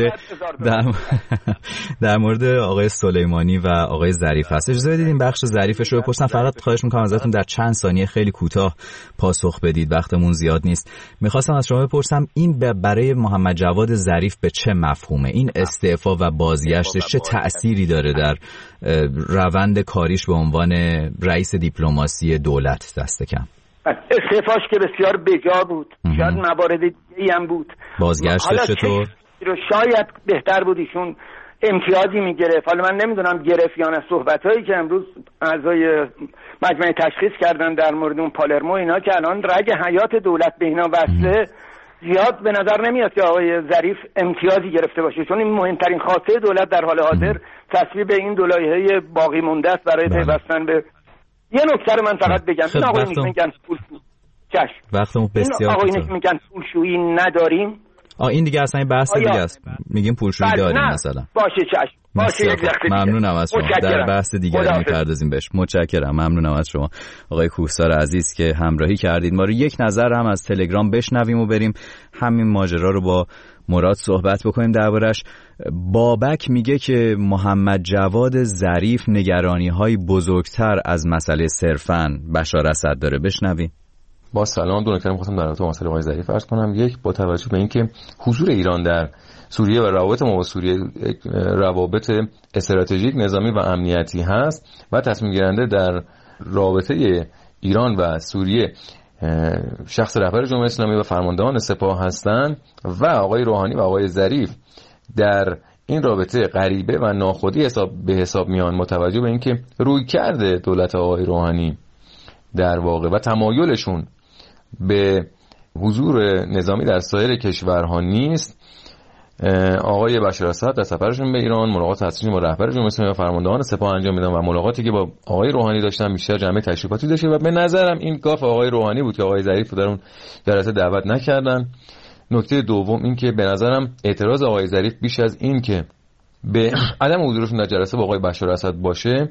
در مورد آقای سلیمانی و آقای ظریف هست. اجازه بدید این بخش ظریفش رو بپرسم، فقط خواهش می‌کنم ازتون در چند ثانیه خیلی کوتاه پاسخ بدید، وقتمون زیاد نیست. می‌خواستم از شما بپرسم این برای محمد جواد ظریف به چه مفهومه؟ این استعفا و بازگشتش چه تأثیری داره در روند کاریش به عنوان رئیس دیپلماسی دولت دست کم؟ استعفاش که بسیار بجا بود، شاید موارد دیگه‌ای هم بود. بازگشتش چطور؟ شاید بهتر بود ایشون امتیازی میگرفت. حالا من نمیدونم گرفت یا نه. صحبتایی که امروز اعضای مجمع تشخیص کردن در مورد اون پالرمو اینا که الان رگ حیات دولت به اینا وصله، زیاد به نظر نمیاد که آقای ظریف امتیازی گرفته باشه، چون این مهمترین خواسته دولت در حال حاضر تصویب این دو لایحه باقی مونده است برای پیوستن به. یه نکته رو من فقط بگم، این آقای میگن پولشویی، وقتمون بسیار آقای میگن پولشویی نداریم. این دیگه اصلا این بحث دیگه است. میگیم پولشویی داریم مثلا. باشه چشم. ممنونم از شما. در بحث دیگری می‌پردازیم بهش. متشکرم. ممنونم از شما آقای کوهسار عزیز که همراهی کردید ما رو. یک نظر هم از تلگرام بشنویم و بریم همین ماجرا رو با مراد صحبت بکنیم دربارش. بابک میگه که محمد جواد ظریف نگرانی‌های بزرگتر از مسئله صرفاً بشار اسد داره. بشنویم. با سلام، دو نکته می‌خواستم در رابطه با مسئله آقای ظریف عرض کنم. یک، با توجه به اینکه حضور ایران در سوریه و روابط ما با سوریه روابط استراتژیک، نظامی و امنیتی هست و تصمیم گیرنده در رابطه ایران و سوریه شخص رهبر جمهوری اسلامی و فرماندهان سپاه هستند و آقای روحانی و آقای ظریف در این رابطه غریبه و ناخودی به حساب میان، متوجه به اینکه رویکرد دولت آقای روحانی در واقع و تمایلشون به حضور نظامی در سایر کشورها نیست، آقای بشار اسد در سفرشون به ایران ملاقات اصلی با رهبر جمهوری اسلامی و فرماندهان سپاه انجام میدن و ملاقاتی که با آقای روحانی داشتن بیشتر جمع تشریفاتی داشته و به نظرم این گاف آقای روحانی بود که آقای ظریف رو در اون جلسه دعوت نکردن. نکته دوم این که به نظرم اعتراض آقای ظریف بیش از این که به عدم حضورشون در جلسه با آقای بشار اسد باشه،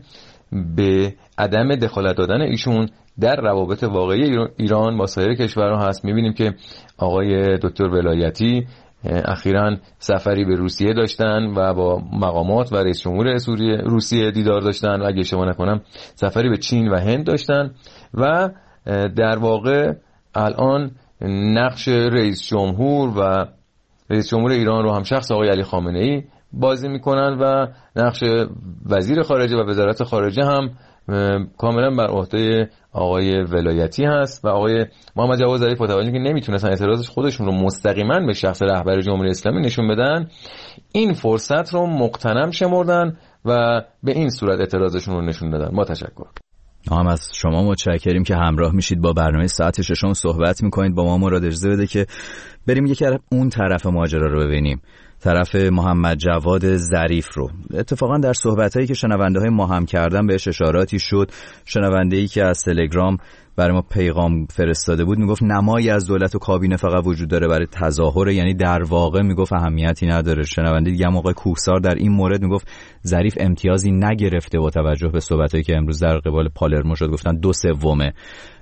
به عدم دخالت دادن ایشون در روابط واقعی ایران با سایر کشورها هست. می‌بینیم که آقای دکتر ولایتی اخیراً سفری به روسیه داشتن و با مقامات و رئیس جمهور روسیه دیدار داشتن و اگه اشتباه نکنم سفری به چین و هند داشتن و در واقع الان نقش رئیس جمهور و رئیس جمهور ایران رو هم شخص آقای علی خامنه‌ای بازی میکنن و نقش وزیر خارجه و وزارت خارجه هم کاملا بر عهده آقای ولایتی هست و آقای محمد جواد ظریف با توجه که نمیتونستن اعتراضش خودشون رو مستقیما به شخص رهبر جمهوری اسلامی نشون بدن، این فرصت رو مغتنم شمردن و به این صورت اعتراضشون رو نشون دادن. ما تشکر. هم از شما متشکریم که همراه میشید با برنامه ساعت ششم صحبت میکنید. با ما مراد اجازه بده که بریم یکی از اون طرف ماجرا رو ببینیم، طرف محمد جواد ظریف رو. اتفاقا در صحبتایی که شنونده‌های ما هم کردن بهش اشاراتی شد. شنونده‌ای که از تلگرام برای ما پیغام فرستاده بود میگفت نمایی از دولت و کابینه فقط وجود داره برای تظاهر، یعنی در واقع میگفت اهمیتی نداره. شنونده دیگه موقع کوهسار در این مورد میگفت ظریف امتیازی نگرفته با توجه به صحبتایی که امروز در قبال پالرمو شد، گفتن 2/3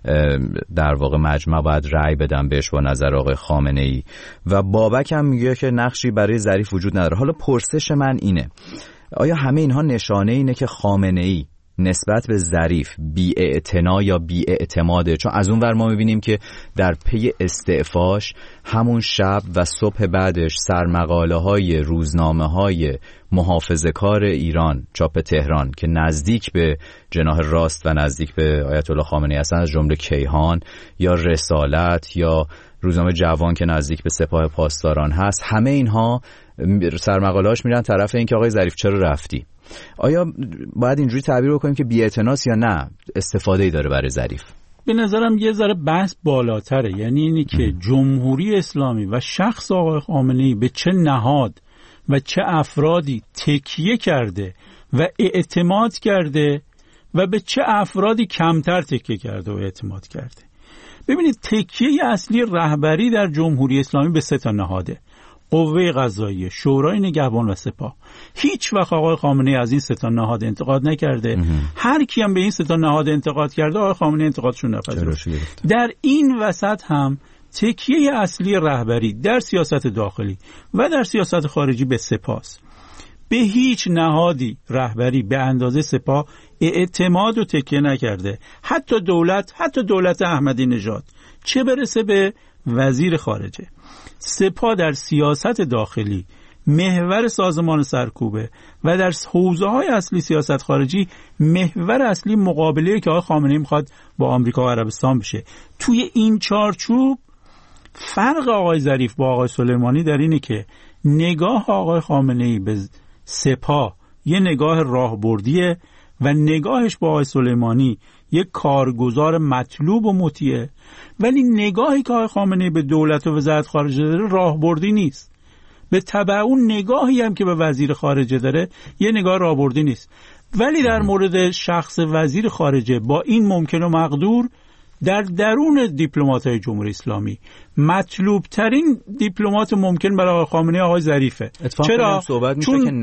در واقع مجمع باید رأی بدن بهش با نظر آقای خامنه‌ای. و بابک هم میگه که نقشی برای ظریف وجود نداره. حالا پرسش من اینه، آیا همه اینها نشانه اینه که خامنه‌ای نسبت به ظریف بی‌اعتنا یا بی‌اعتماده؟ چون از اون ور ما می‌بینیم که در پی استعفاش همون شب و صبح بعدش سرمقاله‌های روزنامه‌های محافظه‌کار ایران چاپ تهران که نزدیک به جناح راست و نزدیک به آیت الله خامنه‌ای هستن، از جمله کیهان یا رسالت یا روزنامه جوان که نزدیک به سپاه پاسداران هست، همه اینها سرمقاله‌اش میرن طرف این که آقای ظریف چرا رفتی. آیا باید اینجوری تعبیر بکنیم که بی‌اعتناست یا نه استفاده‌ای داره برای ظریف؟ به نظرم یه ذره بحث بالاتره، یعنی اینی که جمهوری اسلامی و شخص آقای خامنه‌ای به چه نهاد و چه افرادی تکیه کرده و اعتماد کرده و به چه افرادی کمتر تکیه کرده و اعتماد کرده. ببینید تکیه اصلی رهبری در جمهوری اسلامی به 3 نهاده: قوه قضاییه، شورای نگهبان و سپاه. هیچ وقت آقای خامنه‌ای از این 3 نهاد انتقاد نکرده. هر کی هم به این 3 نهاد انتقاد کرده آقای خامنه‌ای انتقادشون نپذیرفته. در این وسط هم تکیه اصلی رهبری در سیاست داخلی و در سیاست خارجی به سپاه. به هیچ نهادی رهبری به اندازه سپاه اعتماد و تکیه نکرده، حتی دولت احمدی نژاد، چه برسه به وزیر خارجه. سپاه در سیاست داخلی محور سازمان سرکوبه و در حوزه‌های اصلی سیاست خارجی محور اصلی مقابله که آقای خامنه‌ای میخواد با آمریکا و عربستان بشه. توی این چارچوب فرق آقای ظریف با آقای سلیمانی در اینه که نگاه آقای خامنه‌ای به سپاه یه نگاه راهبردیه و نگاهش با آقای سلیمانی یک کارگزار مطلوب و مطیع، ولی نگاهی که آقای خامنه‌ای به دولت و وزارت خارجه داره راهبردی نیست. به تبع اون نگاهی هم که به وزیر خارجه داره یه نگاه راهبردی نیست. ولی در مورد شخص وزیر خارجه با این ممکن و مقدور در درون دیپلمات‌های جمهوری اسلامی مطلوب ترین دیپلمات ممکن برای آقای خامنه‌ای آقای ظریفه. چرا؟ چون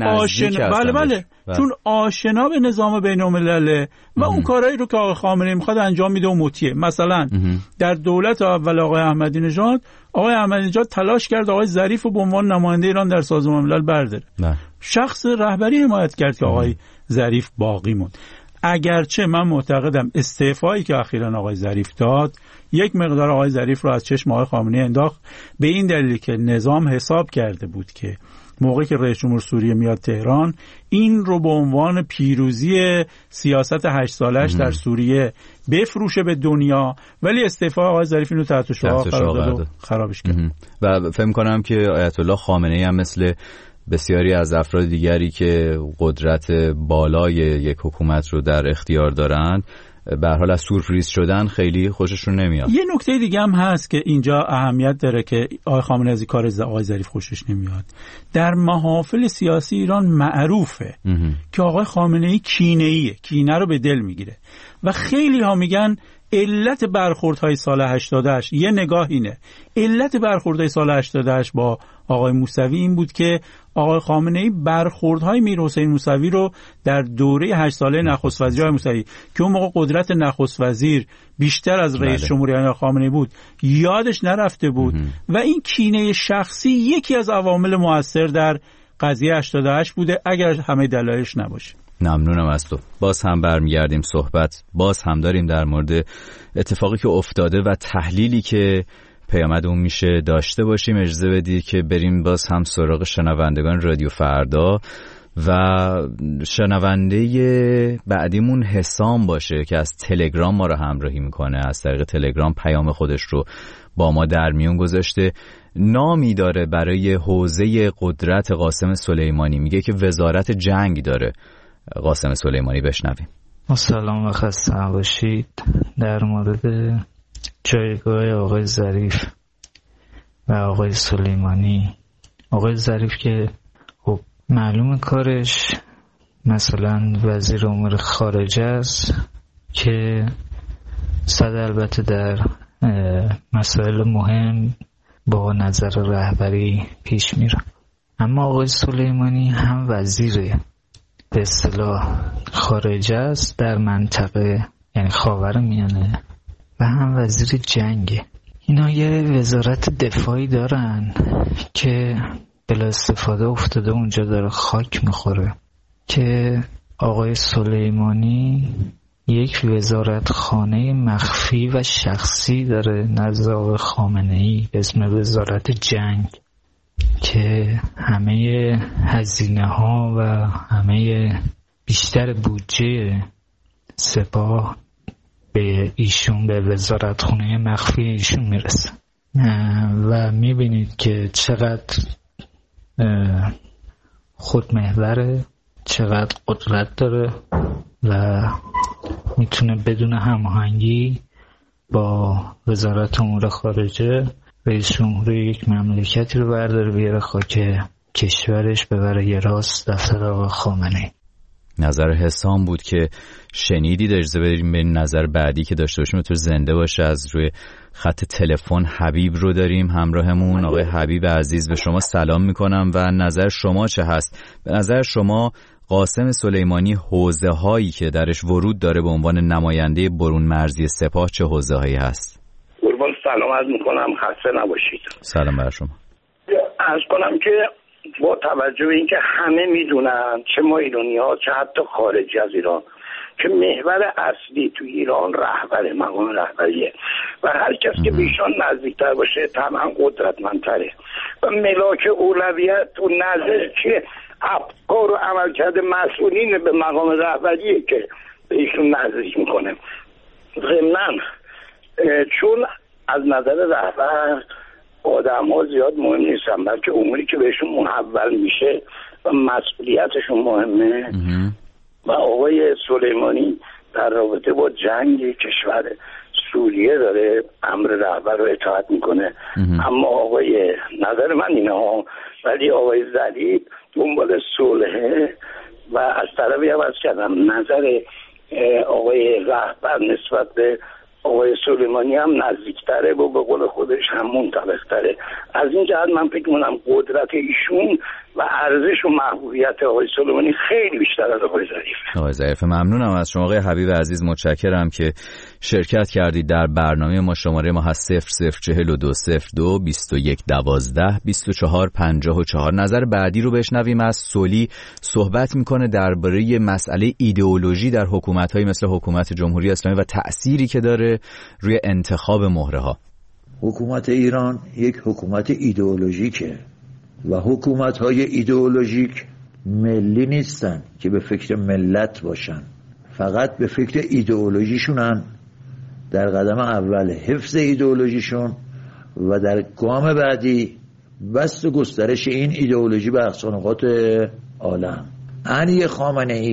چون آشنا به نظام بین‌الملل و اون کارهایی رو که آقای خامنه‌ای میخواد انجام میده و مطیعه. مثلا در دولت اول آقای احمدی نژاد تلاش کرد آقای ظریف رو به عنوان نماینده ایران در سازمان ملل برداره. شخص رهبری حمایت کرد که آقای ظریف باقی موند. اگرچه من معتقدم استعفایی که اخیراً آقای ظریف داد یک مقدار آقای ظریف رو از چشم آقای خامنه‌ای انداخت، به این دلیل که نظام حساب کرده بود که موقعی که رئیس جمهور سوریه میاد تهران این رو به عنوان پیروزی سیاست 8 سالش در سوریه بفروشه به دنیا، ولی استعفای آقای ظریف اینو تحت شعاع قرار داد و خرابش کرد. و فکر کنم که آیت الله خامنه‌ای هم مثل بسیاری از افراد دیگری که قدرت بالای یک حکومت رو در اختیار دارند به هر حال از سورپرایز شدن خیلی خوششون نمیاد. یه نکته دیگه هم هست که اینجا اهمیت داره که آقای خامنه‌ای از کار آقای ظریف خوشش نمیاد. در محافل سیاسی ایران معروفه که آقای خامنه‌ای کینه‌ایه، کینه رو به دل میگیره و خیلی ها میگن علت برخوردهای سال 88 یه نگاه اینه، علت برخوردهای سال 88 با آقای موسوی این بود که آقای خامنه‌ای برخوردهای میرحسین موسوی رو در دوره 8 ساله نخست وزیری موسوی که اون موقع قدرت نخست وزیر بیشتر از رئیس جمهوری آقای خامنه‌ای بود یادش نرفته بود و این کینه شخصی یکی از عوامل مؤثر در قضیه 88 بوده اگر همه دلایلش نباشه. ممنونم از تو. باز هم برمیگردیم صحبت باز هم داریم در مورد اتفاقی که افتاده و تحلیلی که پیامد اون میشه داشته باشیم. اجازه بدید که بریم باز هم سراغ شنوندگان رادیو فردا و شنونده بعدیمون حسام باشه که از تلگرام ما رو همراهی میکنه. از طریق تلگرام پیام خودش رو با ما در میون گذاشته. نامی داره برای حوزه قدرت قاسم سلیمانی، میگه که وزارت جنگ داره قاسم سلیمانی. بشنویم. سلام و خسته باشید. در مورد جایگاه آقای ظریف و آقای سلیمانی، آقای ظریف که خب معلوم کارش مثلا وزیر امور خارجه است که صد البته در مسائل مهم با نظر رهبری پیش میره، اما آقای سلیمانی هم وزیر به اصطلاح خارجه است در منطقه یعنی خاورمیانه و هم وزیر جنگه. اینا یه وزارت دفاعی دارن که بلا استفاده افتاده اونجا داره خاک میخوره که آقای سلیمانی یک وزارت خانه مخفی و شخصی داره نزد آقای خامنه‌ای به اسم وزارت جنگ که همه هزینه ها و همه بیشتر بودجه سپاه به ایشون، به وزارت خانه مخفی ایشون میرسه و میبینید که چقدر خودمحوره، چقدر قدرت داره و میتونه بدون هماهنگی با وزارت امور خارجه رئیس جمهوری یک مملکتی رو برداره بیاره خاک کشورش ببره یه راست دفتر آقای خامنه‌ای. نظر حسام بود که شنیدید. اجازه بدیم به نظر بعدی که داشته باشیم تو زنده باشه. از روی خط تلفن حبیب رو داریم همراهمون. آقای حبیب عزیز به شما سلام میکنم و نظر شما چه هست؟ به نظر شما قاسم سلیمانی حوزه هایی که درش ورود داره به عنوان نماینده برون مرزی سپاه چه حوزه هایی هست؟ قربان سلام عرض میکنم، خسته نباشید. سلام بر شما. عرض کنم که با توجه به اینکه همه میدونن چه ما ایرانی‌ها چه حتی خارجی از ایران که محور اصلی تو ایران رهبر مقام رهبریه و هر کس که به ایشان نزدیکتر باشه طبعا قدرتمندتره و ملاک اولویت و نظر که افکار و عملکرد مسئولین به مقام رهبریه که به ایشون نزدیک میکنه. ضمناً چون از نظر رهبر آدم ها زیاد مهم نیستن بلکه اموری که بهشون محول میشه و مسئولیتشون مهمه و آقای سلیمانی در رابطه با جنگ کشور سوریه داره امر رهبر رو اطاعت میکنه. اما آقای نظر من اینه ها، ولی آقای ظریف دنبال صلحه و از طرفی عوض کردم نظر آقای رهبر نسبت به آقای سلیمانی هم نزدیکتره و به قول خودش هم منطبق‌تره. از این جهت من فکر می‌کنم قدرت ایشون و ارزش و محبوبیت آقای سلیمانی خیلی بیشتر از آقای ظریف. آقای ظریف ممنونم از شما. آقای حبیب عزیز متشکرم که شرکت کردید در برنامه ما. شماره ما هست 004202 2112 2454. نظر بعدی رو بشنویم. از سولی صحبت میکنه درباره مسئله ایدئولوژی در حکومت‌های مثل حکومت جمهوری اسلامی و تأثیری که داره روی انتخاب مهره‌ها. حکومت ایران یک حکومت ایدئولوژیکه و حکومت‌های ایدئولوژیک ملی نیستن که به فکر ملت باشن، فقط به فکر ایدئولوژیشونن. در قدم اول حفظ ایدئولوژیشون و در گام بعدی بسط و گسترش این ایدئولوژی به اقصا نقاط عالم. علی خامنه‌ای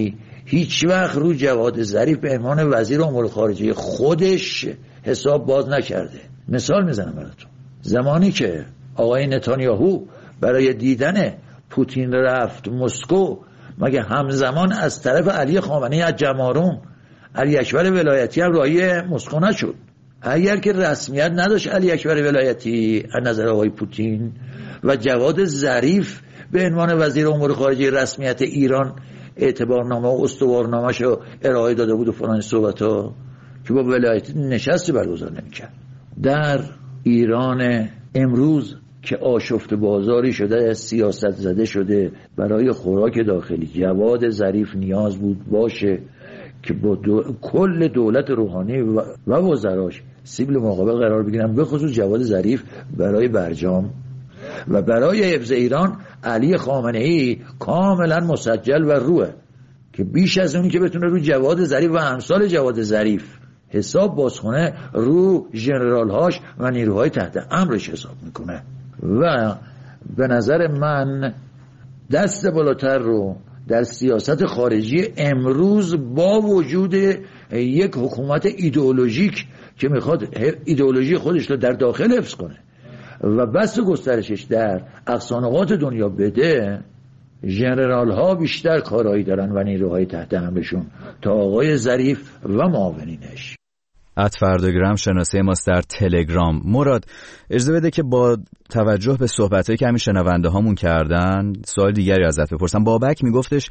هیچ وقت رو جواد ظریف به عنوان وزیر امور خارجه خودش حساب باز نکرده. مثال میزنم براتون. زمانی که آقای نتانیاهو برای دیدن پوتین رفت مسکو، مگه همزمان از طرف علی خامنه‌ای از جماروم علی اکبر ولایتی هم راهی مسکو نشد؟ اگر که رسمیت نداشت علی اکبر ولایتی از نظر آقای پوتین و جواد ظریف به عنوان وزیر امور خارجه رسمیت ایران اعتبارنامه و استوارنامه‌شو ارائه داده بود و فلان صحبت‌ها، که با ولایتی نشستی برگزار نمی‌کرد. در ایران امروز که آشفته بازاری شده، سیاست زده شده برای خوراک داخلی، جواد ظریف نیاز بود باشه که با کل دولت روحانی و وزراش سیبل مقابل قرار بگیرن، به خصوص جواد ظریف برای برجام و برای حفظ ایران. علی خامنه‌ای کاملا مسجل و روه که بیش از اونی که بتونه رو جواد ظریف و امثال جواد ظریف حساب بازخونه، رو ژنرال‌هاش و نیروهای تحت امرش حساب میکنه. و به نظر من دست بالاتر رو در سیاست خارجی امروز با وجود یک حکومت ایدئولوژیک که میخواد ایدئولوژی خودش رو در داخل حفظ کنه و بس گسترشش در اقصانقات دنیا بده، ژنرال ها بیشتر کارایی دارن و نیروهای تحت امرشون تا آقای ظریف و معاونینش. @فرداگرام شناسه ماست در تلگرام. مراد، اجازه بده که با توجه به صحبتایی که همین شنونده هامون کردن سوال دیگری ازت بپرسم. بابک میگفتش،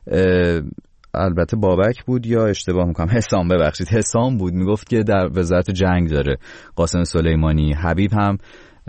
البته بابک بود یا اشتباه میکنم، حسام بود، میگفت که در وزارت جنگ داره قاسم سلیمانی. حبیب هم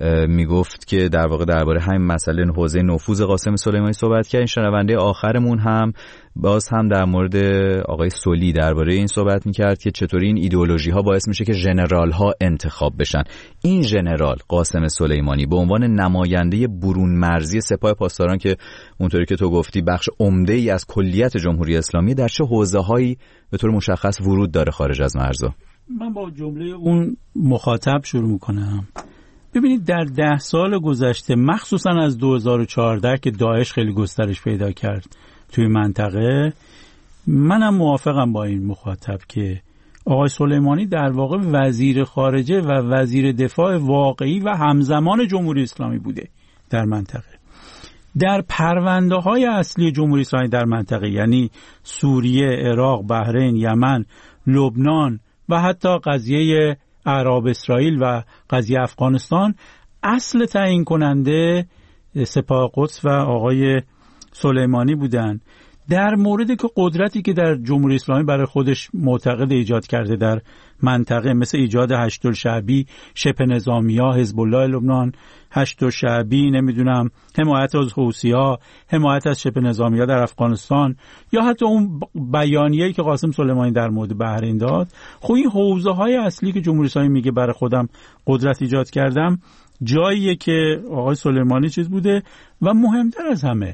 میگفت که در واقع درباره همین مسئله حوزه نفوذ قاسم سلیمانی صحبت کرد. این شنونده آخرمون هم باز هم در مورد آقای سولی درباره این صحبت میکرد که چطوری این ایدئولوژی ها باعث میشه که ژنرال ها انتخاب بشن. این ژنرال قاسم سلیمانی به عنوان نماینده برون مرزی سپاه پاسداران که اونطوری که تو گفتی بخش عمده ای از کلیت جمهوری اسلامی، در چه حوزه هایی به طور مشخص ورود داره خارج از مرزها؟ من با جمله اون مخاطب شروع میکنم. ببینید در 10 سال گذشته، مخصوصا از 2014 که داعش خیلی گسترش پیدا کرد توی منطقه، منم موافقم با این مخاطب که آقای سلیمانی در واقع وزیر خارجه و وزیر دفاع واقعی و همزمان جمهوری اسلامی بوده در منطقه. در پرونده های اصلی جمهوری اسلامی در منطقه، یعنی سوریه، عراق، بحرین، یمن، لبنان و حتی قضیه اعراب اسرائیل و قضیه افغانستان، اصل تعیین کننده سپاه قدس و آقای سلیمانی بودن. در موردی که قدرتی که در جمهوری اسلامی برای خودش معتقد ایجاد کرده در منطقه، مثل ایجاد هشت‌الشعبی، شبه نظامی‌ها، حزب الله لبنان، هشت‌الشعبی، نمیدونم حمایت از حوثی‌ها، حمایت از شبه نظامی‌ها در افغانستان، یا حتی اون بیانیه‌ای که قاسم سلیمانی در مورد بحرین داد، خب این حوزه‌های اصلی که جمهوری اسلامی میگه برای خودم قدرت ایجاد کردم، جاییه که آقای سلیمانی چیز بوده. و مهمتر از همه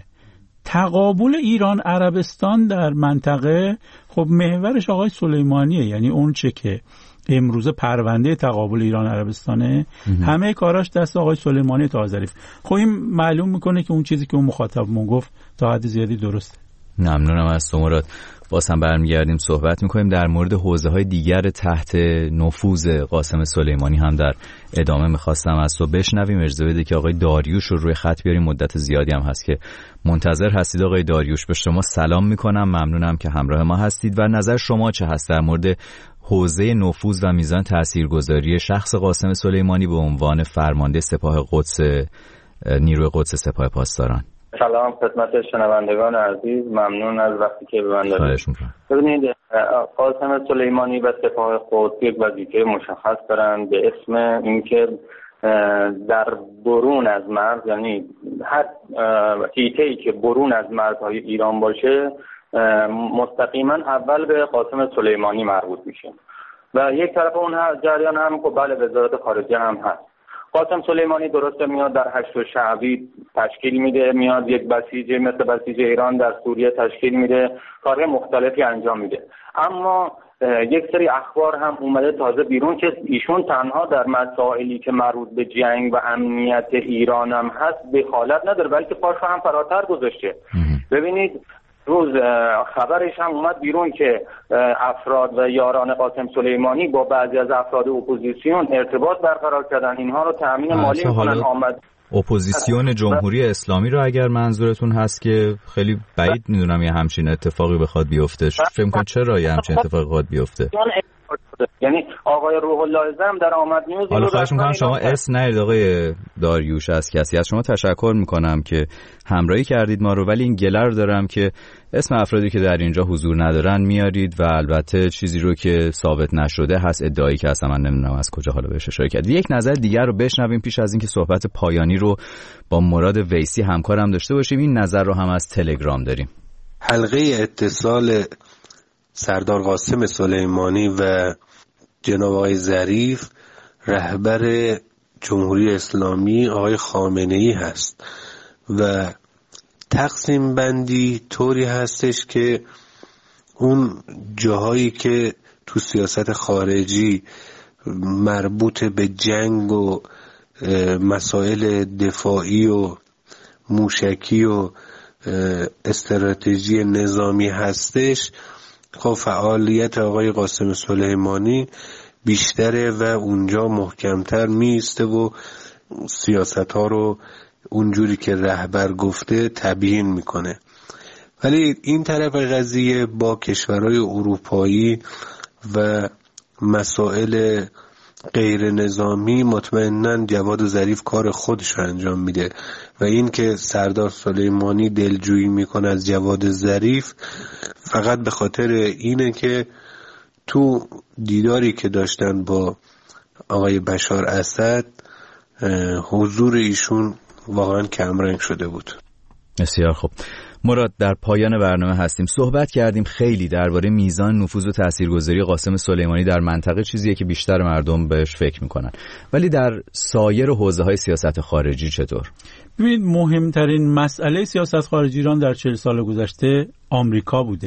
تقابل ایران عربستان در منطقه، خب محورش آقای سلیمانیه. یعنی اون چه که امروز پرونده تقابل ایران عربستانه، همه کاراش دست آقای سلیمانی تا ظریف. خب این معلوم میکنه که اون چیزی که اون مخاطبمون گفت تا حد زیادی درسته. ممنونم از تو مراد. باز هم برمیگردیم صحبت میکنیم در مورد حوزه‌های دیگر تحت نفوذ قاسم سلیمانی هم در ادامه میخواستم از تو بشنویم. اجازه بده که آقای داریوش رو روی خط بیاریم، مدت زیادی هم هست که منتظر هستید. آقای داریوش، به شما سلام میکنم، ممنونم که همراه ما هستید و نظر شما چه هست در مورد حوزه نفوذ و میزان تاثیرگذاری شخص قاسم سلیمانی به عنوان فرمانده سپاه قدس، نیروی قدس سپاه پاسداران؟ سلام خدمت شنوندگان عزیز، ممنون از وقتی که به من دادید. ببینید، قاسم سلیمانی و سپاه قدس یک وظیفه مشخص دارند به اسم اینکه در برون از مرز، یعنی هر حیطه‌ای که برون از مرزهای ایران باشه مستقیما اول به قاسم سلیمانی مربوط میشه و یک طرف اون جریان هم که بله وزارت خارجه هم هست. قاسم سلیمانی درسته میاد در هشت‌الشعبی تشکیل میده، میاد یک بسیج مثل بسیج ایران در سوریه تشکیل میده، کارهای مختلفی انجام میده. اما یک سری اخبار هم اومده تازه بیرون که ایشون تنها در مسائلی که مربوط به جنگ و امنیت ایران هم هست دخالت نداره، بلکه پاشو هم فراتر گذاشته. ببینید روز خبرش هم اومد بیرون که افراد و یاران قاسم سلیمانی با بعضی از افراد اپوزیسیون ارتباط برقرار کردن، اینها رو تأمین مالی میکنن. آمد اپوزیسیون جمهوری اسلامی رو اگر منظورتون هست که خیلی بعید میدونم یه همچین اتفاقی بخواد بیفته. فکر می‌کنید چرا یه همچین اتفاقی بخواد بیفته؟ یعنی آقای روح الله زم در آمد نیوز حالا خواهش میکنم شما اسم نرید آقای داریوش، از کسی از شما تشکر میکنم که همراهی کردید ما رو، ولی این گله رو دارم که اسم افرادی که در اینجا حضور ندارن میارید و البته چیزی رو که ثابت نشده هست، ادعایی که اصلا من نمیدونم از کجا حالا بهش اشاره کرد. یک نظر دیگر رو بشنویم پیش از اینکه صحبت پایانی رو با مراد ویسی همکارم داشته باشیم. این نظر رو هم از تلگرام داریم. حلقه اتصال سردار قاسم سلیمانی و جناب آقای ظریف رهبر جمهوری اسلامی آقای خامنه‌ای هست و تقسیم بندی طوری هستش که اون جاهایی که تو سیاست خارجی مربوط به جنگ و مسائل دفاعی و موشکی و استراتژی نظامی هستش، خب فعالیت آقای قاسم سلیمانی بیشتره و اونجا محکمتر میسته و سیاست ها رو اونجوری که رهبر گفته تبیین میکنه. ولی این طرف قضیه با کشورهای اروپایی و مسائل غیر نظامی مطمئناً جواد ظریف کار خودش رو انجام میده و این که سردار سلیمانی دلجویی میکنه از جواد ظریف فقط به خاطر اینه که تو دیداری که داشتن با آقای بشار اسد حضور ایشون واقعا کمرنگ شده بود. بسیار خوب مراد، در پایان برنامه هستیم. صحبت کردیم خیلی درباره میزان نفوذ و تاثیرگذاری قاسم سلیمانی در منطقه، چیزیه که بیشتر مردم بهش فکر میکنن، ولی در سایر حوزه‌های سیاست خارجی چطور؟ ببینید مهمترین مسئله سیاست خارجی ایران در 40 سال گذشته آمریکا بوده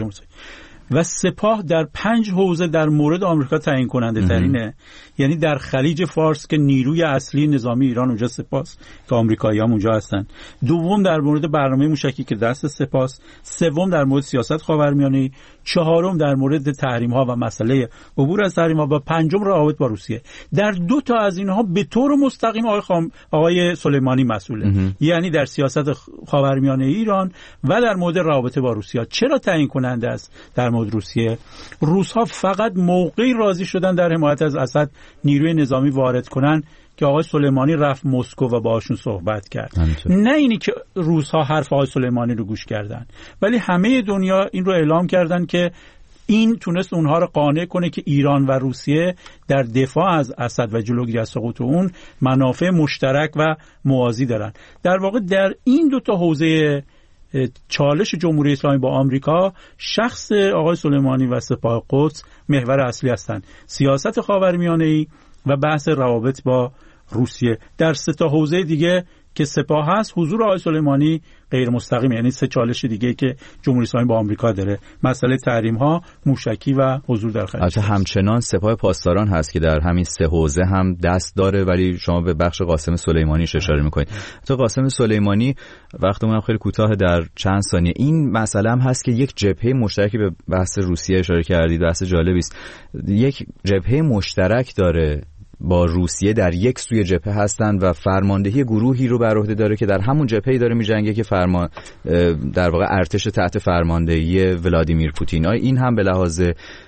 و سپاه در 5 حوزه در مورد آمریکا تعیین کننده ترینه. یعنی در خلیج فارس که نیروی اصلی نظامی ایران اونجا سپاست که آمریکایی‌ها اونجا هستن، دوم در مورد برنامه موشکی که دست سپاست، سوم در مورد سیاست خاورمیانه، چهارم در مورد تحریم‌ها و مسئله عبور از تحریم‌ها و پنجم روابط با روسیه. در 2 تا از اینها به طور مستقیم آقای سلیمانی مسئوله. یعنی در سیاست خاورمیانه ایران و در مورد روابط با روسیه. چرا تعیین کننده است در مورد روسیه؟ روس‌ها فقط موقعی راضی شدن در حمایت از اسد نیروی نظامی وارد کنن که آقای سلیمانی رفت مسکو و باهاشون صحبت کرد. نه اینی که روس‌ها حرف آقای سلیمانی رو گوش کردن، ولی همه دنیا این رو اعلام کردن که این تونست اونها رو قانع کنه که ایران و روسیه در دفاع از اسد و جلوگیری از سقوط اون منافع مشترک و موازی دارن. در واقع در این 2 تا حوزه چالش جمهوری اسلامی با آمریکا، شخص آقای سلیمانی و سپاه قدس محور اصلی هستند. سیاست خاورمیانه‌ای و بحث روابط با روسیه. در 3 تا حوزه دیگه که سپاه هست، حضور آقای سلیمانی غیر مستقیم، یعنی 3 چالش دیگه که جمهوری اسلامی با آمریکا داره، مسئله تحریم ها، موشکی و حضور در خلیج. البته همچنان سپاه پاسداران هست که در همین 3 حوزه هم دست داره، ولی شما به بخش قاسم سلیمانی اشاره میکنید. تو قاسم سلیمانی وقتمون خیلی کوتاه در چند ثانیه، این مسئله هم هست که یک جبهه مشترکی به بحث روسیه اشاره کردید، بحث جالبی است. یک جبهه مشترک داره با روسیه، در یک سوی جبهه هستند و فرماندهی گروهی رو بر عهده داره که در همون جبهه‌ای داره می‌جنگه که در واقع ارتش تحت فرماندهی ولادیمیر پوتین. این هم به لحاظ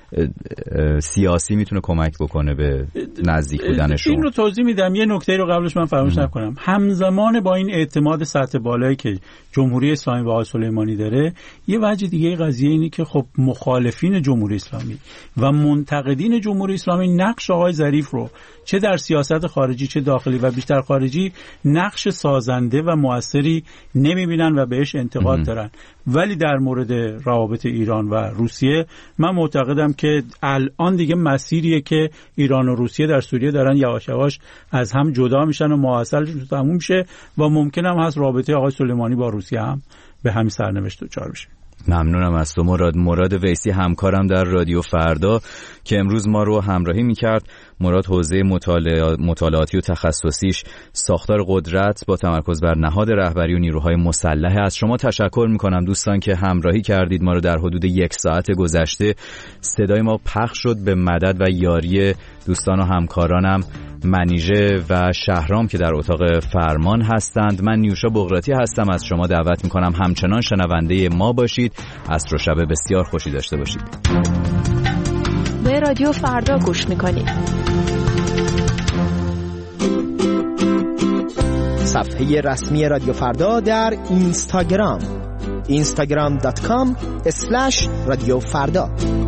سیاسی میتونه کمک بکنه به نزدیک بودنشون. این رو توضیح میدم، یه نکته رو قبلش من فراموش نکنم. همزمان با این اعتماد سطح بالایی که جمهوری اسلامی به آقای سلیمانی داره، یه وجه دیگه قضیه اینه که خب مخالفین جمهوری اسلامی و منتقدین جمهوری اسلامی نقش آقای ظریف رو چه در سیاست خارجی چه داخلی و بیشتر خارجی نقش سازنده و موثری نمیبینن و بهش انتقاد دارن. ولی در مورد روابط ایران و روسیه من معتقدم که الان دیگه مسیریه که ایران و روسیه در سوریه دارن یواش یواش از هم جدا میشن و مواصلشون تموم شه و ممکن هم هست رابطه آقای سلیمانی با روسیه هم به همین سرنوشت دچار بشه. ممنونم از تو مراد ویسی، همکارم در رادیو فردا که امروز ما رو همراهی میکرد. مراد حوزه مطالعاتی و تخصصیش ساختار قدرت با تمرکز بر نهاد رهبری و نیروهای مسلح. از شما تشکر میکنم دوستان که همراهی کردید ما رو در حدود 1 ساعت گذشته. صدای ما پخش شد به مدد و یاری دوستان و همکارانم منیژه و شهرام که در اتاق فرمان هستند. من نیوشا بغراتی هستم. از شما دعوت میکنم همچنان شنونده ما باشید. عصر و شب بسیار خوشی داشته باشید. به رادیو فردا گوش میکنید. صفحه رسمی رادیو فردا در اینستاگرام instagram.com/رادیو فردا